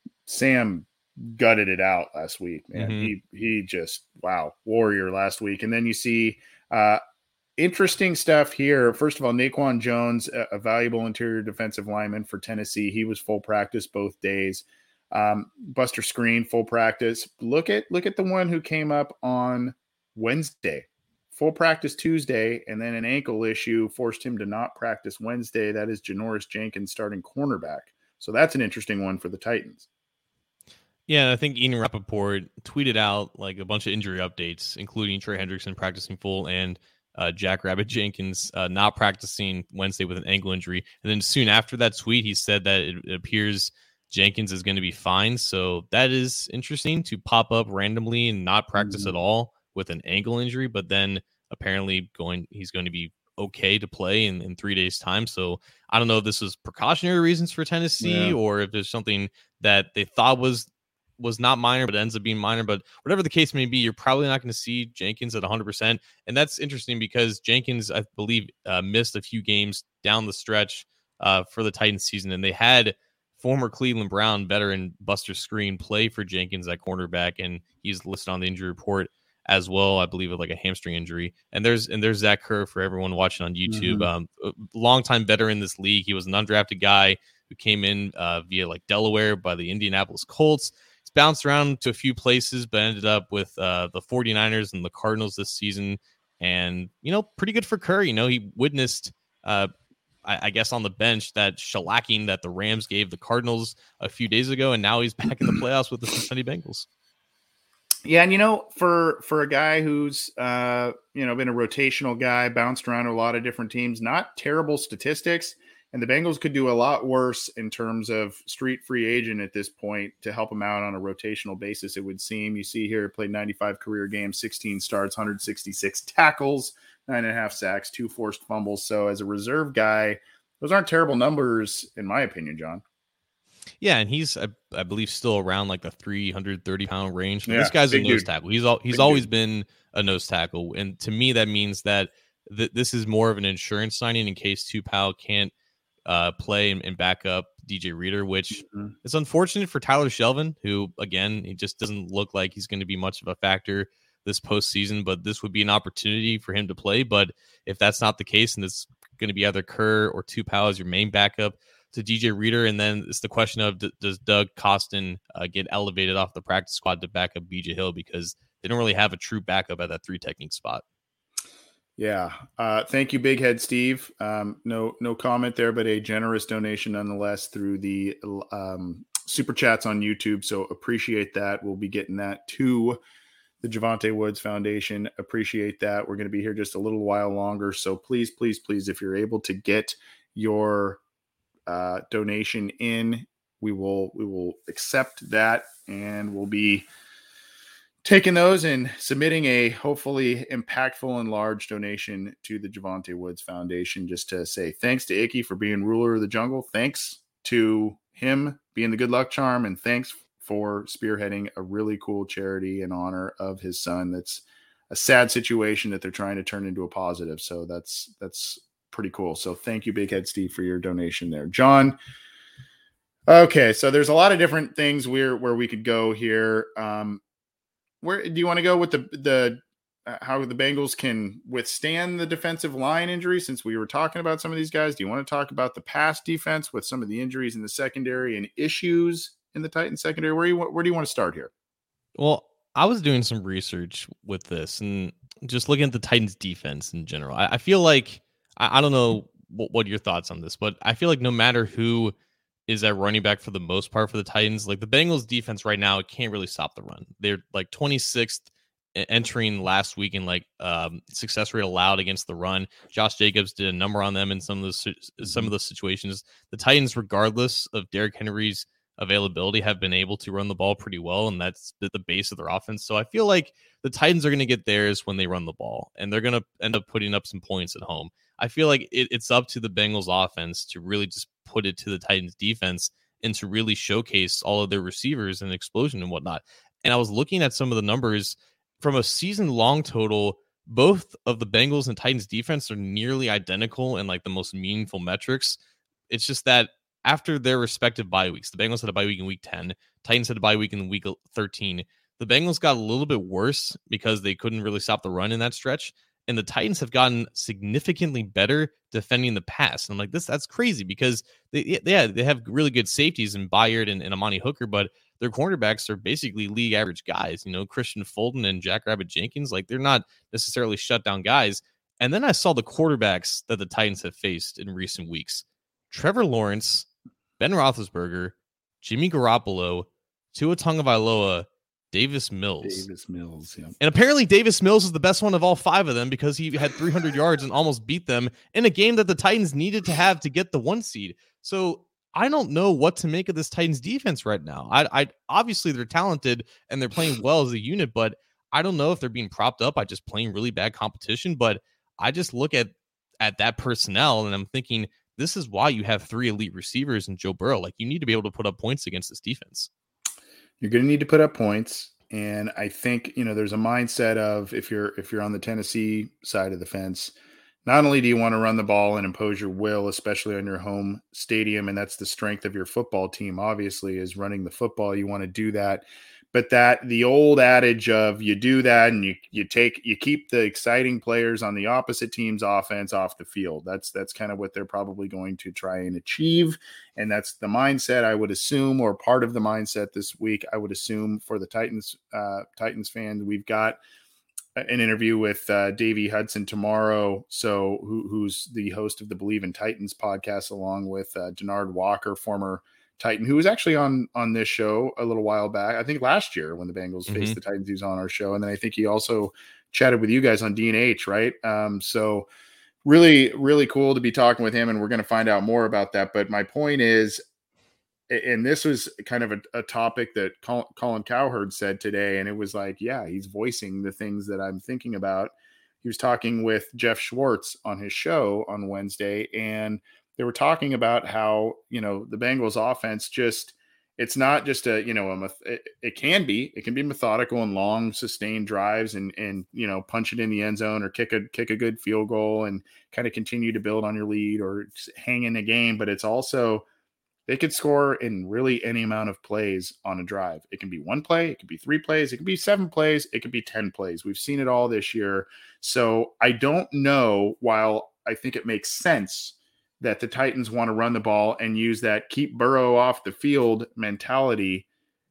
Sam gutted it out last week, man. Mm-hmm. He he just, wow, warrior last week. And then you see uh, interesting stuff here. First of all, Naquan Jones, a, a valuable interior defensive lineman for Tennessee. He was full practice both days. Um, Buster Screen, full practice. Look at look at the one who came up on Wednesday. Full practice Tuesday, and then an ankle issue forced him to not practice Wednesday. That is Janoris Jenkins, starting cornerback. So that's an interesting one for the Titans. Yeah, I think Ian Rappaport tweeted out like a bunch of injury updates, including Trey Hendrickson practicing full and uh, Jack Rabbit Jenkins uh, not practicing Wednesday with an ankle injury. And then soon after that tweet, he said that it, it appears Jenkins is going to be fine. So that is interesting to pop up randomly and not practice mm-hmm. at all with an ankle injury, but then apparently going he's going to be okay to play in, in three days' time. So I don't know if this was precautionary reasons for Tennessee yeah. or if there's something that they thought was was not minor, but ends up being minor. But whatever the case may be, you're probably not going to see Jenkins at one hundred percent. And that's interesting because Jenkins, I believe, uh, missed a few games down the stretch uh, for the Titans season. And they had former Cleveland Brown veteran Buster Skrine play for Jenkins at cornerback, and he's listed on the injury report as well, I believe, with like a hamstring injury. And there's and there's Zach Kerr for everyone watching on YouTube. Mm-hmm. Um, a longtime veteran in this league. He was an undrafted guy who came in uh, via like Delaware by the Indianapolis Colts. He's bounced around to a few places, but ended up with uh, the 49ers and the Cardinals this season. And, you know, pretty good for Kerr. You know, he witnessed, uh, I, I guess, on the bench that shellacking that the Rams gave the Cardinals a few days ago. And now he's back in the playoffs with the Cincinnati Bengals. Yeah, and you know, for for a guy who's uh, you know, been a rotational guy, bounced around a lot of different teams, not terrible statistics, and the Bengals could do a lot worse in terms of street free agent at this point to help him out on a rotational basis, it would seem. You see here, played ninety-five career games, sixteen starts, one hundred sixty-six tackles, nine and a half sacks, two forced fumbles. So as a reserve guy, those aren't terrible numbers, in my opinion, John. Yeah, and he's, I, I believe, still around like the three hundred thirty pound range. Yeah, this guy's a nose dude. tackle. He's all, he's big always dude. been a nose tackle. And to me, that means that th- this is more of an insurance signing in case Tupou can't uh, play and, and back up D J Reader, which mm-hmm. is unfortunate for Tyler Shelvin, who, again, he just doesn't look like he's going to be much of a factor this postseason. But this would be an opportunity for him to play. But if that's not the case, and it's going to be either Kerr or Tupou as your main backup to D J Reader, and then it's the question of d- does Doug Costin uh, get elevated off the practice squad to back up B J Hill, because they don't really have a true backup at that three technique spot. Yeah. Uh, thank you, Big Head Steve. Um, no, no comment there, but a generous donation nonetheless through the um, super chats on YouTube. So appreciate that. We'll be getting that to the Javonte Woods Foundation. Appreciate that. We're going to be here just a little while longer. So please, please, please, if you're able to get your uh, donation in, we will, we will accept that, and we'll be taking those and submitting a hopefully impactful and large donation to the Javonte Woods Foundation, just to say thanks to Icky for being ruler of the jungle. Thanks to him being the good luck charm, and thanks for spearheading a really cool charity in honor of his son. That's a sad situation that they're trying to turn into a positive. So that's, that's pretty cool. So thank you, Big Head Steve, for your donation there. John. Okay. So there's a lot of different things where, where we could go here. Um, Where do you want to go with the the uh, how the Bengals can withstand the defensive line injury, since we were talking about some of these guys? Do you want to talk about the pass defense with some of the injuries in the secondary and issues in the Titans secondary? Where do you where do you want to start here? Well, I was doing some research with this and just looking at the Titans defense in general. I, I feel like I, I don't know what, what your thoughts on this, but I feel like no matter who is at running back for the most part for the Titans, like the Bengals defense right now, it can't really stop the run. They're like twenty-sixth entering last week in like um, success rate allowed against the run. Josh Jacobs did a number on them in some of those some of those situations. The Titans, regardless of Derrick Henry's availability, have been able to run the ball pretty well, and that's the, the base of their offense. So I feel like the Titans are going to get theirs when they run the ball, and they're going to end up putting up some points at home. I feel like it, it's up to the Bengals offense to really just put it to the Titans defense and to really showcase all of their receivers and explosion and whatnot. And I was looking at some of the numbers from a season long total. Both of the Bengals and Titans defense are nearly identical in like the most meaningful metrics. It's just that after their respective bye weeks, the Bengals had a bye week in week ten, Titans had a bye week in week thirteen. The Bengals got a little bit worse because they couldn't really stop the run in that stretch. And the Titans have gotten significantly better defending the pass. And I'm like, this, that's crazy, because they, yeah, they have really good safeties in Bayard and, and Amani Hooker, but their cornerbacks are basically league average guys. You know, Christian Fulton and Jackrabbit Jenkins, like they're not necessarily shutdown guys. And then I saw the quarterbacks that the Titans have faced in recent weeks: Trevor Lawrence, Ben Roethlisberger, Jimmy Garoppolo, Tua Tagovailoa, Davis Mills. Davis Mills, yeah. And apparently Davis Mills is the best one of all five of them, because he had three hundred yards and almost beat them in a game that the Titans needed to have to get the one seed. So I don't know what to make of this Titans defense right now. I, I obviously they're talented and they're playing well as a unit, but I don't know if they're being propped up by just playing really bad competition. But I just look at at that personnel and I'm thinking, this is why you have three elite receivers in Joe Burrow. Like, you need to be able to put up points against this defense. You're going to need to put up points. And I think, you know, there's a mindset of if you're if you're on the Tennessee side of the fence, not only do you want to run the ball and impose your will, especially on your home stadium, and that's the strength of your football team, obviously, is running the football. You want to do that. But that the old adage of you do that and you you take you keep the exciting players on the opposite team's offense off the field. That's that's kind of what they're probably going to try and achieve. And that's the mindset, I would assume, or part of the mindset this week, I would assume, for the Titans uh, Titans fans. We've got an interview with uh, Davey Hudson tomorrow, so who, who's the host of the Believe in Titans podcast, along with uh, Denard Walker, former Titan, who was actually on on this show a little while back, I think last year when the Bengals mm-hmm. faced the Titans. He was on our show, and then I think he also chatted with you guys on D and H, right? Um, so really, really cool to be talking with him, and we're going to find out more about that. But my point is, and this was kind of a, a topic that Colin Cowherd said today, and it was like, yeah, he's voicing the things that I'm thinking about. He was talking with Jeff Schwartz on his show on Wednesday, and they were talking about how, you know, the Bengals offense just, it's not just a, you know, a, it, it can be, it can be methodical and long sustained drives and, and, you know, punch it in the end zone or kick a, kick a good field goal and kind of continue to build on your lead or hang in the game. But it's also, they could score in really any amount of plays on a drive. It can be one play, it could be three plays, it could be seven plays, it could be ten plays. We've seen it all this year. So I don't know, while I think it makes sense that the Titans want to run the ball and use that keep Burrow off the field mentality,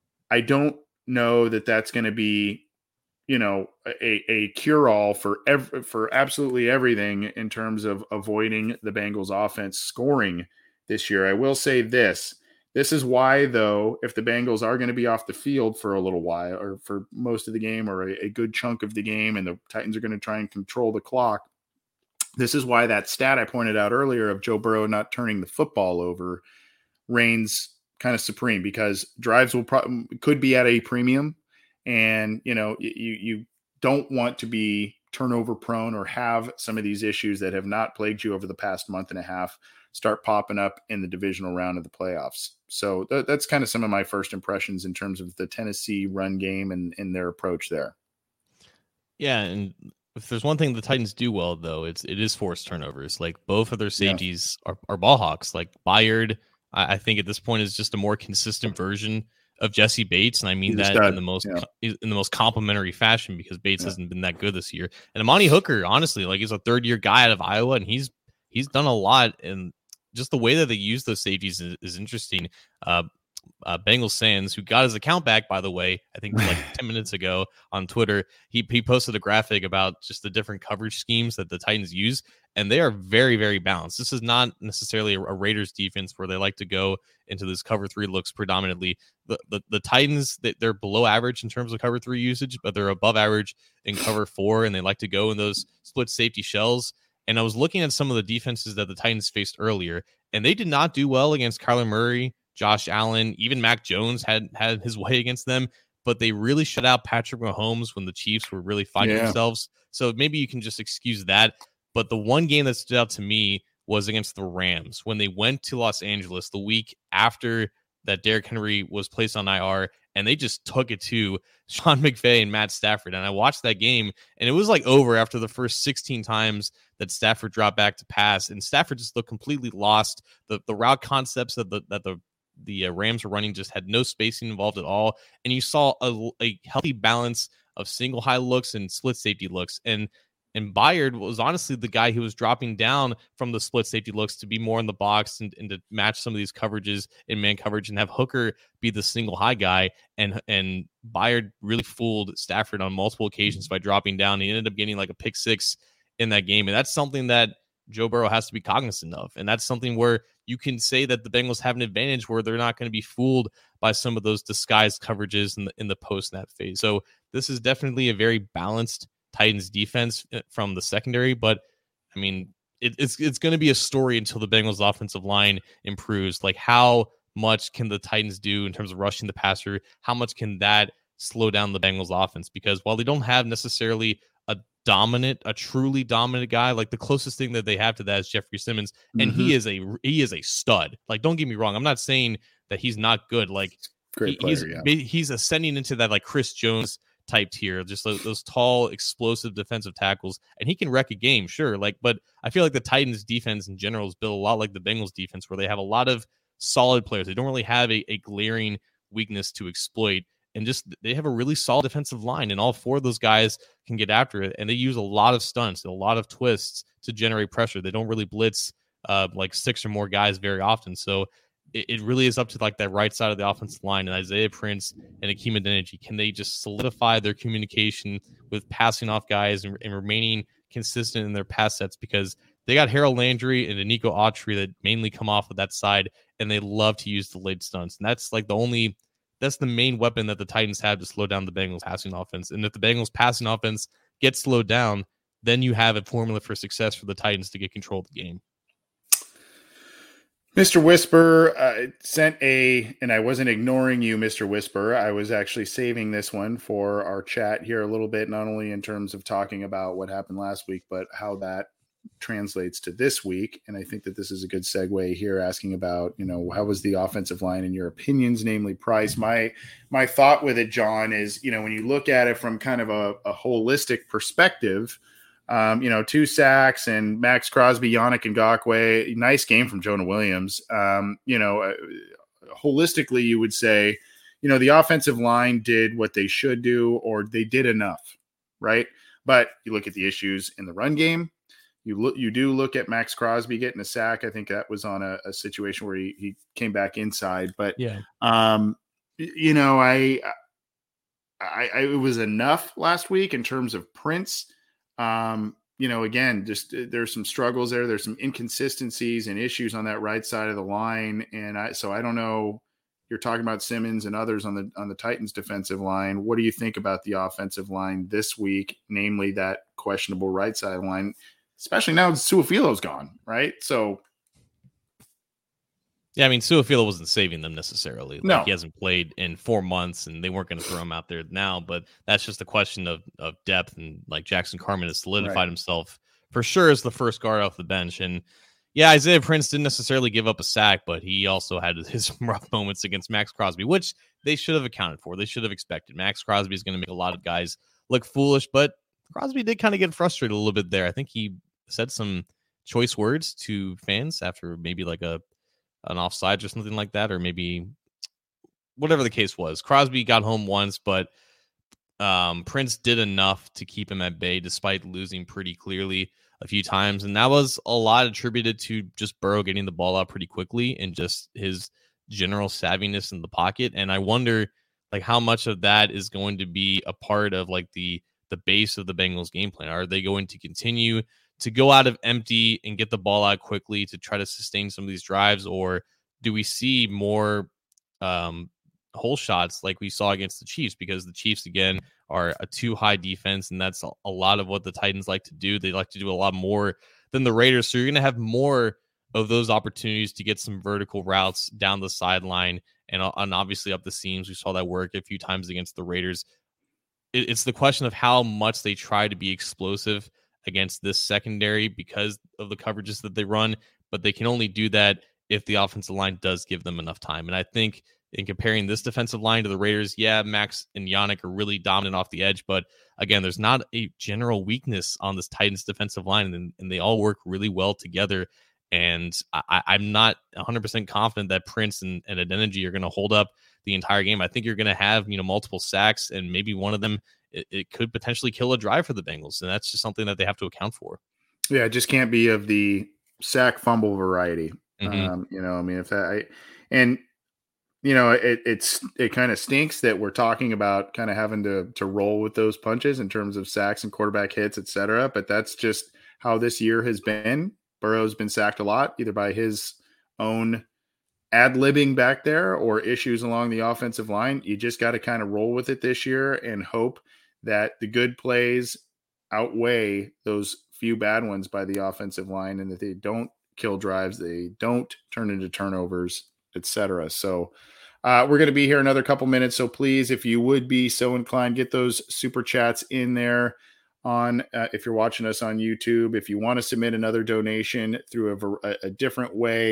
I don't know that that's going to be, you know, a, a cure-all for ev- for absolutely everything in terms of avoiding the Bengals offense scoring this year. I will say this. This is why, though, if the Bengals are going to be off the field for a little while or for most of the game or a, a good chunk of the game, and the Titans are going to try and control the clock, this is why that stat I pointed out earlier of Joe Burrow not turning the football over reigns kind of supreme, because drives will pro- could be at a premium, and you know you you don't want to be turnover prone or have some of these issues that have not plagued you over the past month and a half start popping up in the divisional round of the playoffs. So th- that's kind of some of my first impressions in terms of the Tennessee run game and, and their approach there. Yeah, and if there's one thing the Titans do well, though, it's it is forced turnovers. Like both of their safeties yeah. are, are ball hawks. Like Byard, I, I think at this point is just a more consistent version of Jesse Bates, and I mean He's that in the most yeah. in the most complimentary fashion, because Bates yeah. hasn't been that good this year. And Amani Hooker, honestly, like he's a third year guy out of Iowa, and he's he's done a lot. And just the way that they use those safeties is, is interesting. Uh, Uh, Bengals Sands, who got his account back, by the way, I think like ten minutes ago on Twitter, he he posted a graphic about just the different coverage schemes that the Titans use, and they are very, very balanced. This is not necessarily a, a Raiders defense where they like to go into this cover three looks predominantly. The the, the Titans, they, they're below average in terms of cover three usage, but they're above average in cover four, and they like to go in those split safety shells. And I was looking at some of the defenses that the Titans faced earlier, and they did not do well against Kyler Murray, Josh Allen, even Mac Jones had had his way against them, but they really shut out Patrick Mahomes when the Chiefs were really fighting yeah. themselves. So maybe you can just excuse that. But the one game that stood out to me was against the Rams when they went to Los Angeles the week after that Derrick Henry was placed on I R, and they just took it to Sean McVay and Matt Stafford. And I watched that game, and it was like over after the first sixteen times that Stafford dropped back to pass, and Stafford just looked completely lost. The the route concepts that the that the the uh, Rams were running just had no spacing involved at all. And you saw a, a healthy balance of single high looks and split safety looks. And and Byard was honestly the guy who was dropping down from the split safety looks to be more in the box and, and to match some of these coverages in man coverage and have Hooker be the single high guy. And and Byard really fooled Stafford on multiple occasions by dropping down. He ended up getting like a pick six in that game. And that's something that Joe Burrow has to be cognizant of. And that's something where you can say that the Bengals have an advantage where they're not going to be fooled by some of those disguised coverages in the, in the post-snap phase. So this is definitely a very balanced Titans defense from the secondary. But, I mean, it, it's it's going to be a story until the Bengals offensive line improves. Like, how much can the Titans do in terms of rushing the passer? How much can that slow down the Bengals offense? Because while they don't have necessarily a dominant, a truly dominant guy, like the closest thing that they have to that is Jeffrey Simmons, and mm-hmm. he is a he is a stud. Like, don't get me wrong, I'm not saying that he's not good. Like, Great player, he's yeah. he's ascending into that like Chris Jones type tier, just those, those tall, explosive defensive tackles, and he can wreck a game, sure. Like, but I feel like the Titans defense in general is built a lot like the Bengals defense, where they have a lot of solid players. They don't really have a, a glaring weakness to exploit, and just they have a really solid defensive line, and all four of those guys can get after it, and they use a lot of stunts, a lot of twists to generate pressure. They don't really blitz uh, like six or more guys very often, so it really is up to like that right side of the offensive line and Isaiah Prince and Akeem Adeniji. Can they just solidify their communication with passing off guys and, and remaining consistent in their pass sets? Because they got Harold Landry and Danico Autry that mainly come off of that side, and they love to use the late stunts. And that's like the only, that's the main weapon that the Titans have to slow down the Bengals passing offense. And if the Bengals passing offense gets slowed down, then you have a formula for success for the Titans to get control of the game. Mister Whisper uh, sent a, and I wasn't ignoring you, Mister Whisper. I was actually saving this one for our chat here a little bit, not only in terms of talking about what happened last week, but how that translates to this week. And I think that this is a good segue here, asking about, you know, how was the offensive line in your opinions, namely Price? My, my thought with it, John, is, you know, when you look at it from kind of a, a holistic perspective, Um, you know, two sacks and Max Crosby, Yannick Ngakoue, nice game from Jonah Williams. Um, you know, uh, holistically, you would say, you know, the offensive line did what they should do, or they did enough, right? But you look at the issues in the run game. You look, you do look at Max Crosby getting a sack. I think that was on a, a situation where he, he came back inside, but yeah, um, you know, I, I, I, it was enough last week in terms of Prince. Um, you know, again, just uh, there's some struggles there. There's some inconsistencies and issues on that right side of the line. And I, so I don't know, you're talking about Simmons and others on the, on the Titans defensive line. What do you think about the offensive line this week? Namely that questionable right side line, especially now Su'a-Filo's gone, right? So, yeah, I mean, Su'a-Filo wasn't saving them necessarily. Like, no, he hasn't played in four months, and they weren't going to throw him out there now. But that's just a question of of depth, and like Jackson Carman has solidified right. himself for sure as the first guard off the bench. And yeah, Isaiah Prince didn't necessarily give up a sack, but he also had his rough moments against Max Crosby, which they should have accounted for. They should have expected. Max Crosby is going to make a lot of guys look foolish, but Crosby did kind of get frustrated a little bit there. I think he said some choice words to fans after maybe like a an offside or something like that, or maybe whatever the case was. Crosby got home once, but um, Prince did enough to keep him at bay despite losing pretty clearly a few times. And that was a lot attributed to just Burrow getting the ball out pretty quickly and just his general savviness in the pocket. And I wonder like how much of that is going to be a part of like the, the base of the Bengals game plan. Are they going to continue to go out of empty and get the ball out quickly to try to sustain some of these drives? Or do we see more um, hole shots like we saw against the Chiefs? Because the Chiefs, again, are a too high defense, and that's a lot of what the Titans like to do. They like to do a lot more than the Raiders. So you're going to have more of those opportunities to get some vertical routes down the sideline and, and obviously up the seams. We saw that work a few times against the Raiders. It, it's the question of how much they try to be explosive against this secondary because of the coverages that they run, but they can only do that if the offensive line does give them enough time. And I think in comparing this defensive line to the Raiders, yeah, Max and Yannick are really dominant off the edge, but again, there's not a general weakness on this Titans defensive line, and, and they all work really well together. And I, I'm not one hundred percent confident that Prince and, and Adeniji are going to hold up the entire game. I think you're going to have, you know, multiple sacks, and maybe one of them, it, it could potentially kill a drive for the Bengals. And that's just something that they have to account for. Yeah, it just can't be of the sack fumble variety. Mm-hmm. Um, you know, I mean, if that, I, and, you know, it, it's, it kind of stinks that we're talking about kind of having to, to roll with those punches in terms of sacks and quarterback hits, et cetera. But that's just how this year has been. Burrow's been sacked a lot, either by his own ad-libbing back there or issues along the offensive line. You just got to kind of roll with it this year and hope that the good plays outweigh those few bad ones by the offensive line, and that they don't kill drives, they don't turn into turnovers, et cetera. So uh, we're going to be here another couple minutes. So please, if you would be so inclined, get those super chats in there on, uh, if you're watching us on YouTube. If you want to submit another donation through a, a, a different way,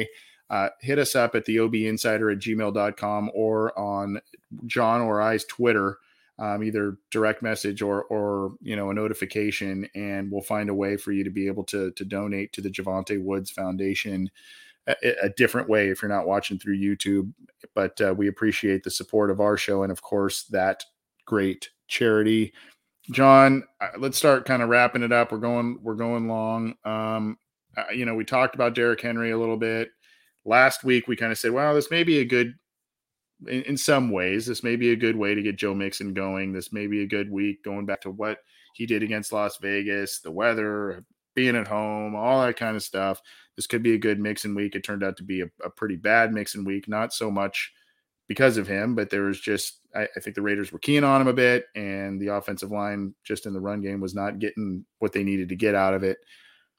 uh, hit us up at the O B Insider at gmail dot com or on John or I's Twitter, um, either direct message or, or, you know, a notification, and we'll find a way for you to be able to, to donate to the Javonte Woods Foundation a, a different way if you're not watching through YouTube. But uh, we appreciate the support of our show and, of course, that great charity. John, let's start kind of wrapping it up. We're going, we're going long. Um, uh, you know, we talked about Derrick Henry a little bit last week. We kind of said, well, this may be a good, in, in some ways, this may be a good way to get Joe Mixon going. This may be a good week going back to what he did against Las Vegas, the weather, being at home, all that kind of stuff. This could be a good Mixon week. It turned out to be a, a pretty bad Mixon week, not so much because of him, but there was just, I, I think the Raiders were keying on him a bit, and the offensive line just in the run game was not getting what they needed to get out of it.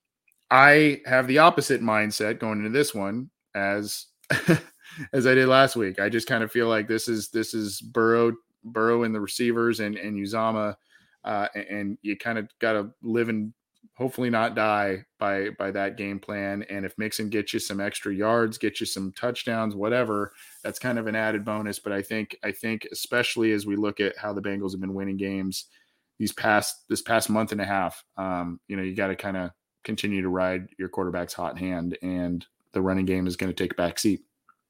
I have the opposite mindset going into this one as, as I did last week. I just kind of feel like this is, this is Burrow, Burrow and the receivers and, and Uzomah, uh, and, and you kind of got to live and hopefully not die by, by that game plan. And if Mixon gets you some extra yards, get you some touchdowns, whatever, that's kind of an added bonus. But I think, I think especially as we look at how the Bengals have been winning games these past, this past month and a half, um, you know, you got to kind of continue to ride your quarterback's hot hand, and the running game is going to take a back seat.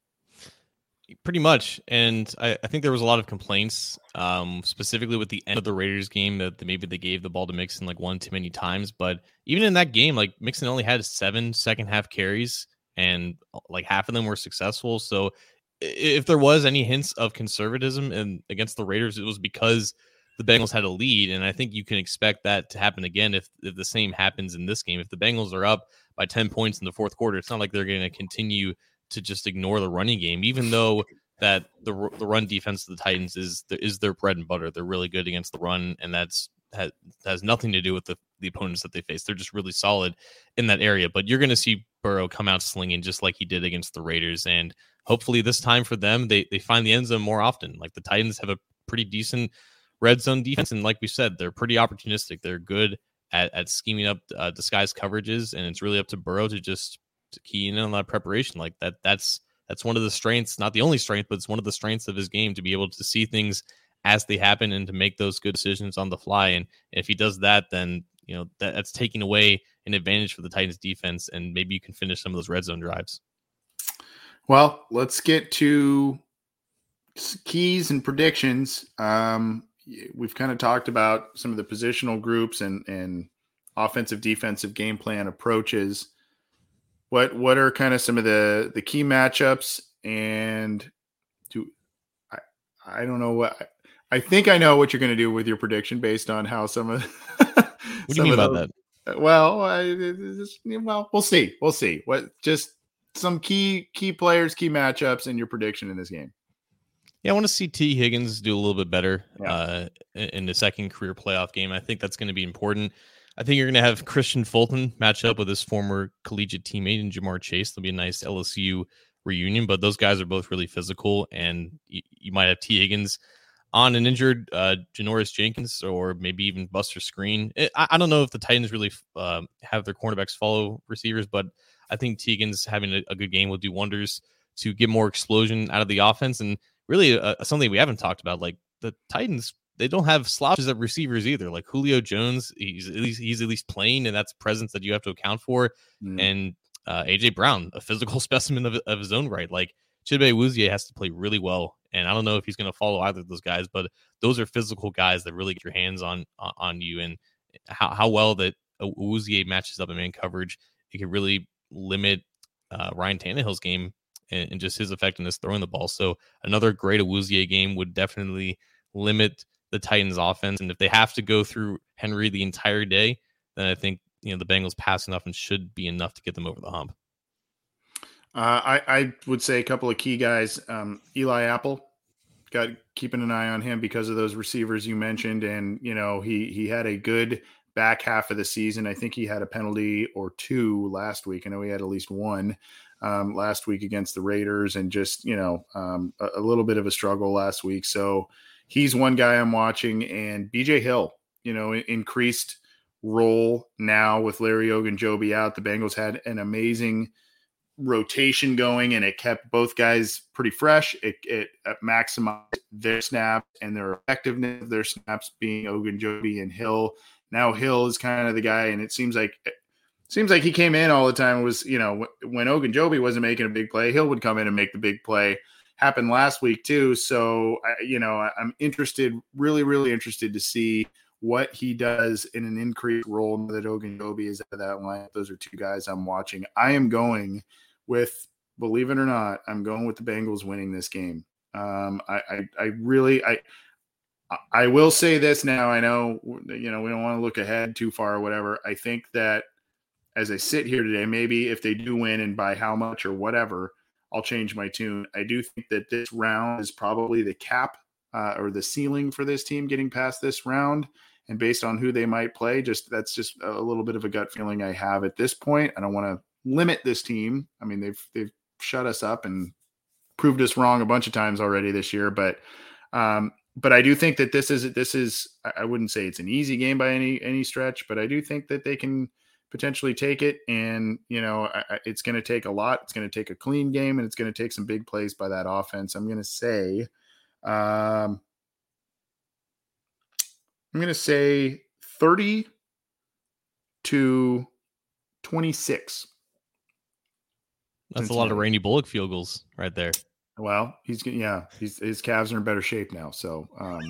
Pretty much. And I, I think there was a lot of complaints, um, specifically with the end of the Raiders game, that maybe they gave the ball to Mixon like one too many times. But even in that game, like Mixon only had seven second half carries, and like half of them were successful. So if there was any hints of conservatism in against the Raiders, it was because the Bengals had a lead. And I think you can expect that to happen again if, if the same happens in this game. If the Bengals are up by ten points in the fourth quarter, it's not like they're going to continue to just ignore the running game, even though that the the run defense of the Titans is is their bread and butter. They're really good against the run, and that's has, has nothing to do with the, the opponents that they face. They're just really solid in that area. But you're going to see Burrow come out slinging just like he did against the Raiders, and hopefully this time for them, they they find the end zone more often. Like the Titans have a pretty decent red zone defense, and like we said, they're pretty opportunistic. They're good at, at scheming up uh, disguised coverages, and it's really up to Burrow to just to key in on that preparation. Like that that's that's one of the strengths, not the only strength, but it's one of the strengths of his game, to be able to see things as they happen and to make those good decisions on the fly. And if he does that, then you know that, that's taking away an advantage for the Titans defense, and maybe you can finish some of those red zone drives. Well, let's get to keys and predictions. Um, we've kind of talked about some of the positional groups and and offensive defensive game plan approaches. What what are kind of some of the, the key matchups, and do I I don't know what I think I know what you're going to do with your prediction based on how some of what do you mean about those, that? Well, I, well, we'll see, we'll see. What just some key key players, key matchups, in your prediction in this game? Yeah, I want to see T. Higgins do a little bit better yeah. uh, in the second career playoff game. I think that's going to be important. I think you're going to have Christian Fulton match up with his former collegiate teammate in Jamar Chase. There'll be a nice L S U reunion, but those guys are both really physical, and you, you might have T. Higgins on an injured uh, Janoris Jenkins, or maybe even Buster Screen. It, I, I don't know if the Titans really uh, have their cornerbacks follow receivers, but I think T. Higgins having a, a good game will do wonders to get more explosion out of the offense. And really uh, something we haven't talked about, like the Titans, they don't have slouches at receivers either. Like Julio Jones, he's at least he's at least playing, and that's presence that you have to account for. Mm. And uh, A J Brown, a physical specimen of, of his own right. Like Chidobe Awuzie has to play really well, and I don't know if he's going to follow either of those guys, but those are physical guys that really get your hands on on you. And how how well that Awuzie matches up in man coverage, it can really limit uh, Ryan Tannehill's game and, and just his effectiveness throwing the ball. So another great Awuzie game would definitely limit the Titans offense. And if they have to go through Henry the entire day, then I think, you know, the Bengals pass enough and should be enough to get them over the hump. Uh, I, I would say a couple of key guys. Um, Eli Apple, got keeping an eye on him because of those receivers you mentioned. And, you know, he, he had a good back half of the season. I think he had a penalty or two last week. I know he had at least one um, last week against the Raiders, and just, you know, um, a, a little bit of a struggle last week. So he's one guy I'm watching. And B J Hill, you know, increased role now with Larry Ogunjobi out. The Bengals had an amazing rotation going, and it kept both guys pretty fresh. It, it maximized their snaps and their effectiveness of their snaps, being Ogunjobi and Hill. Now Hill is kind of the guy, and it seems like it seems like he came in all the time. It was, you know, when Ogunjobi wasn't making a big play, Hill would come in and make the big play. Happened last week too. So, you know, I'm interested, really, really interested to see what he does in an increased role now that Ogunjobi is out of that line. Those are two guys I'm watching. I am going with, believe it or not, I'm going with the Bengals winning this game. Um, I, I, I really, I, I will say this now. I know, you know, we don't want to look ahead too far or whatever. I think that as I sit here today, maybe if they do win and by how much or whatever, I'll change my tune. I do think that this round is probably the cap uh, or the ceiling for this team getting past this round. And based on who they might play, just that's just a little bit of a gut feeling I have at this point. I don't want to limit this team. I mean, they've they've shut us up and proved us wrong a bunch of times already this year. But um, but I do think that this is this is I wouldn't say it's an easy game by any any stretch, but I do think that they can potentially take it. And, you know, I, it's going to take a lot. It's going to take a clean game, and it's going to take some big plays by that offense. I'm going to say, um, I'm going to say thirty to twenty-six. That's a lot of Randy Bullock field goals right there. Well, he's yeah, he's his calves are in better shape now. So um,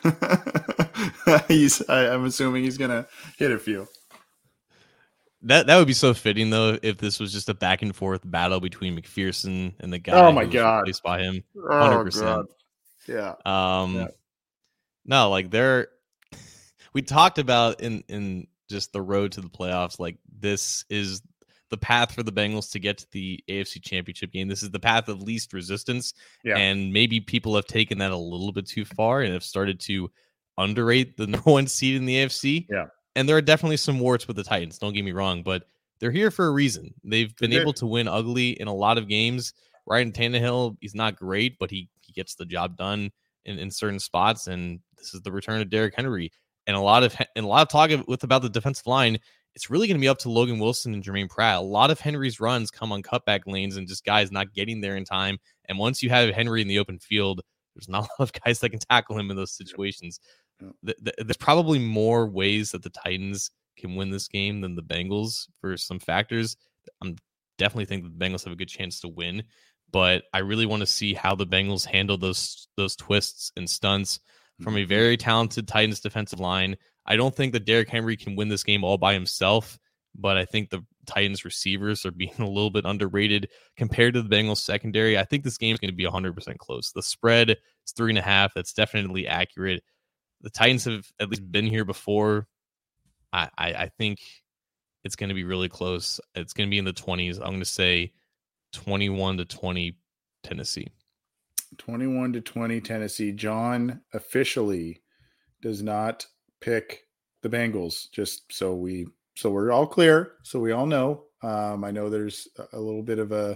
he's I, I'm assuming he's going to hit a few. That that would be so fitting though if this was just a back and forth battle between McPherson and the guy oh my who was god replaced by him. one hundred percent. Oh god. Yeah. Um yeah. No, like they're we talked about in in just the road to the playoffs, like this is the path for the Bengals to get to the A F C Championship game. This is the path of least resistance. Yeah. And maybe people have taken that a little bit too far and have started to underrate the number one seed in the A F C. Yeah. And there are definitely some warts with the Titans, don't get me wrong, but they're here for a reason. They've been able to win ugly in a lot of games. Ryan Tannehill, he's not great, but he, he gets the job done in, in certain spots, and this is the return of Derrick Henry. And a lot of and a lot of talk with about the defensive line, it's really going to be up to Logan Wilson and Jermaine Pratt. A lot of Henry's runs come on cutback lanes and just guys not getting there in time. And once you have Henry in the open field, there's not a lot of guys that can tackle him in those situations. There's probably more ways that the Titans can win this game than the Bengals for some factors. I'm definitely think the Bengals have a good chance to win, but I really want to see how the Bengals handle those those twists and stunts from a very talented Titans defensive line. I don't think that Derrick Henry can win this game all by himself, but I think the Titans receivers are being a little bit underrated compared to the Bengals secondary. I think this game is going to be one hundred percent close. The spread is three and a half. That's definitely accurate. The Titans have at least been here before. I, I, I think it's going to be really close. It's going to be in the twenties. I'm going to say twenty-one to twenty Tennessee. twenty-one to twenty Tennessee. John officially does not pick the Bengals, just so we so we're all clear, so we all know. Um, I know there's a little bit of a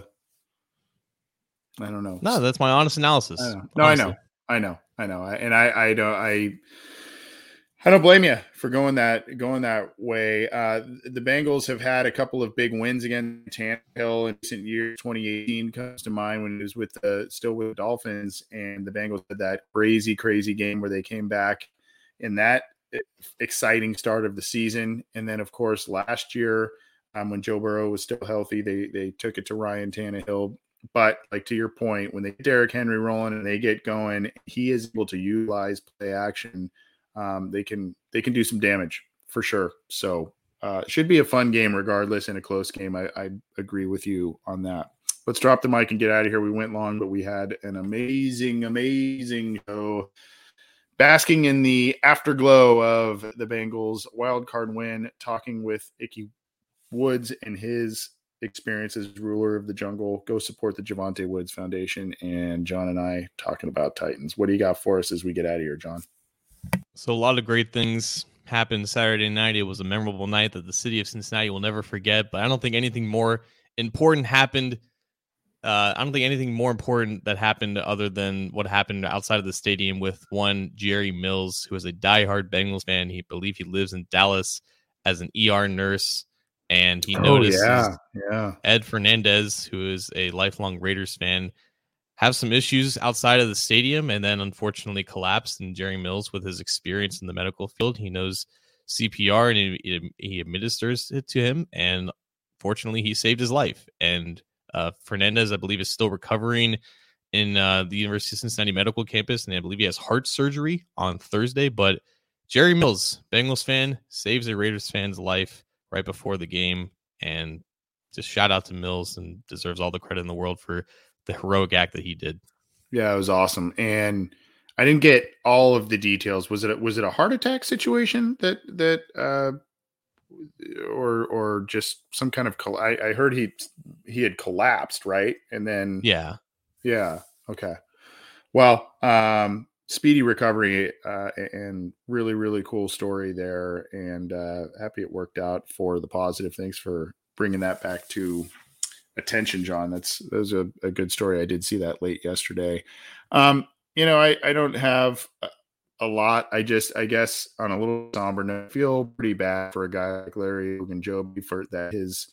I don't know. No, that's my honest analysis. I no, honestly. I know. I know, I know, I, and I, I don't, I, I don't blame you for going that, going that way. Uh, the Bengals have had a couple of big wins against Tannehill in recent years. twenty eighteen comes to mind when it was with the, still with the Dolphins, and the Bengals had that crazy, crazy game where they came back in that exciting start of the season, and then of course last year, um, when Joe Burrow was still healthy, they they took it to Ryan Tannehill. But like to your point, when they get Derrick Henry rolling and they get going, he is able to utilize play action. Um, they can they can do some damage for sure. So uh, it should be a fun game regardless, in a close game. I, I agree with you on that. Let's drop the mic and get out of here. We went long, but we had an amazing, amazing show. Basking in the afterglow of the Bengals wild card win, talking with Ickey Woods and his experience as ruler of the jungle. Go support the Javonte Woods Foundation. And John and I talking about Titans. What do you got for us as we get out of here, John? So a lot of great things happened Saturday night. It was a memorable night that the city of Cincinnati will never forget, but I don't think anything more important happened. Uh, I don't think anything more important that happened other than what happened outside of the stadium with one Jerry Mills, who is a diehard Bengals fan. He believe he lives in Dallas as an E R nurse. and he oh, noticed yeah, yeah. Ed Fernandez, who is a lifelong Raiders fan, have some issues outside of the stadium, and then unfortunately collapsed. And Jerry Mills, with his experience in the medical field, he knows C P R, and he, he administers it to him, and fortunately he saved his life. And uh, Fernandez, I believe, is still recovering in uh, the University of Cincinnati medical campus, and I believe he has heart surgery on Thursday. But Jerry Mills, Bengals fan, saves a Raiders fan's life right before the game, and just shout out to Mills, and deserves all the credit in the world for the heroic act that he did. Yeah, it was awesome. And I didn't get all of the details. Was it was it a heart attack situation that that uh, or or just some kind of coll- I, I heard he he had collapsed, right? And then yeah, yeah, okay. Well, um, speedy recovery uh, and really really cool story there, and uh, happy it worked out for the positive. Thanks for bringing that back to attention, John. That's that was a, a good story. I did see that late yesterday. Um, you know, I, I don't have a, a lot. I just, I guess on a little somber note, I feel pretty bad for a guy like Larry Ogunjobi for that his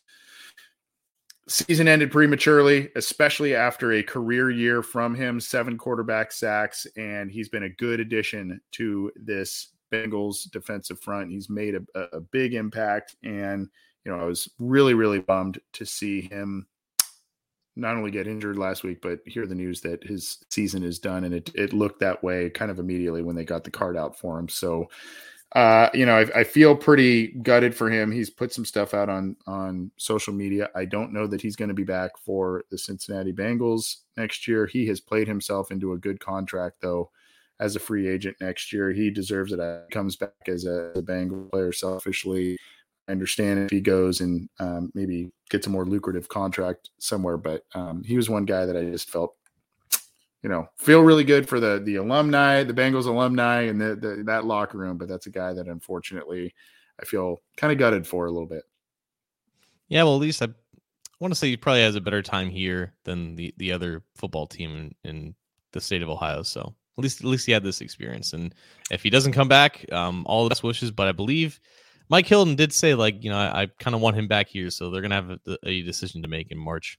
season ended prematurely, especially after a career year from him, seven quarterback sacks, and he's been a good addition to this Bengals defensive front. He's made a, a big impact, and you know, I was really, really bummed to see him not only get injured last week, but hear the news that his season is done. And it, it looked that way kind of immediately when they got the card out for him. So, uh, you know, I, I feel pretty gutted for him. He's put some stuff out on, on social media. I don't know that he's going to be back for the Cincinnati Bengals next year. He has played himself into a good contract, though, as a free agent next year. He deserves it. He comes back as a, a Bengal player selfishly. I understand if he goes and um, maybe gets a more lucrative contract somewhere, but um, he was one guy that I just felt, you know, feel really good for the the alumni, the Bengals alumni, and the, the that locker room. But that's a guy that unfortunately I feel kind of gutted for a little bit. Yeah, well, at least I want to say he probably has a better time here than the, the other football team in, in the state of Ohio. So at least at least he had this experience, and if he doesn't come back, um, all the best wishes. But I believe Mike Hilton did say, like, you know, I, I kind of want him back here, so they're going to have a, a decision to make in March.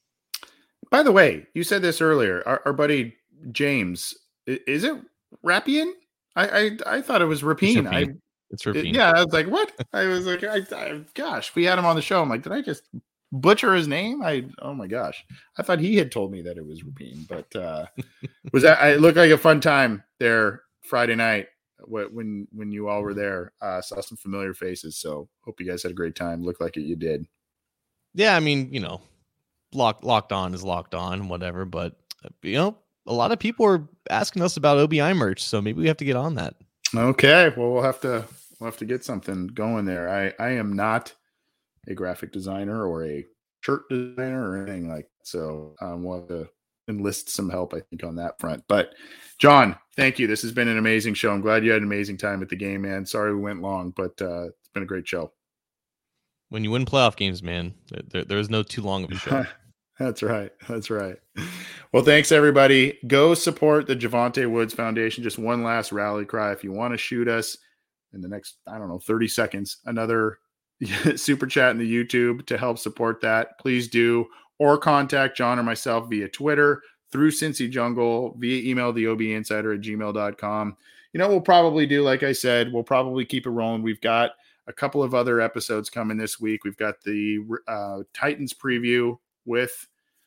By the way, you said this earlier. Our, our buddy James, is it Rapien? I, I I thought it was Rapien. It's Rapien. I, it's Rapien. Yeah, I was like, what? I was like, I, I, gosh, we had him on the show. I'm like, did I just butcher his name? I oh my gosh, I thought he had told me that it was Rapien, but uh, was that? I looked like a fun time there Friday night. When when you all were there, uh, saw some familiar faces. So hope you guys had a great time. Looked like it, you did. Yeah, I mean, you know, locked locked on is locked on, whatever. But you know, a lot of people are asking us about O B I merch, so maybe we have to get on that. Okay, well we'll have to we'll have to get something going there. I I am not a graphic designer or a shirt designer or anything like that, so um, we'll have to enlist some help, I think, on that front. But John, thank you. This has been an amazing show. I'm glad you had an amazing time at the game, man. Sorry we went long, but uh, it's been a great show. When you win playoff games, man, there, there is no too long of a show. That's right. That's right. Well, thanks, everybody. Go support the Javonte Woods Foundation. Just one last rally cry. If you want to shoot us in the next, I don't know, thirty seconds, another super chat in the YouTube to help support that, please do. Or contact John or myself via Twitter, through Cincy Jungle, via email, the O B Insider at gmail dot com. You know, we'll probably do, like I said, we'll probably keep it rolling. We've got a couple of other episodes coming this week. We've got the uh, Titans preview with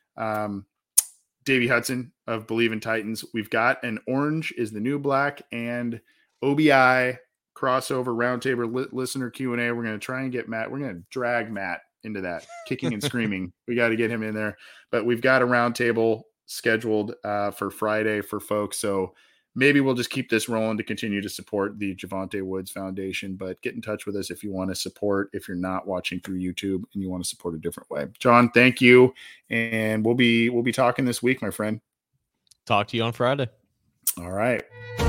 um, Davey Hudson of Believe in Titans. We've got an Orange is the New Black and O B I crossover roundtable li- listener Q and A. We're going to try and get Matt. We're going to drag Matt into that, kicking and screaming. We got to get him in there. But we've got a roundtable scheduled uh, for Friday for folks. So maybe we'll just keep this rolling to continue to support the Javonte Woods Foundation. But get in touch with us if you want to support, if you're not watching through YouTube and you want to support a different way. John, thank you. And we'll be we'll be talking this week, my friend. Talk to you on Friday. All right.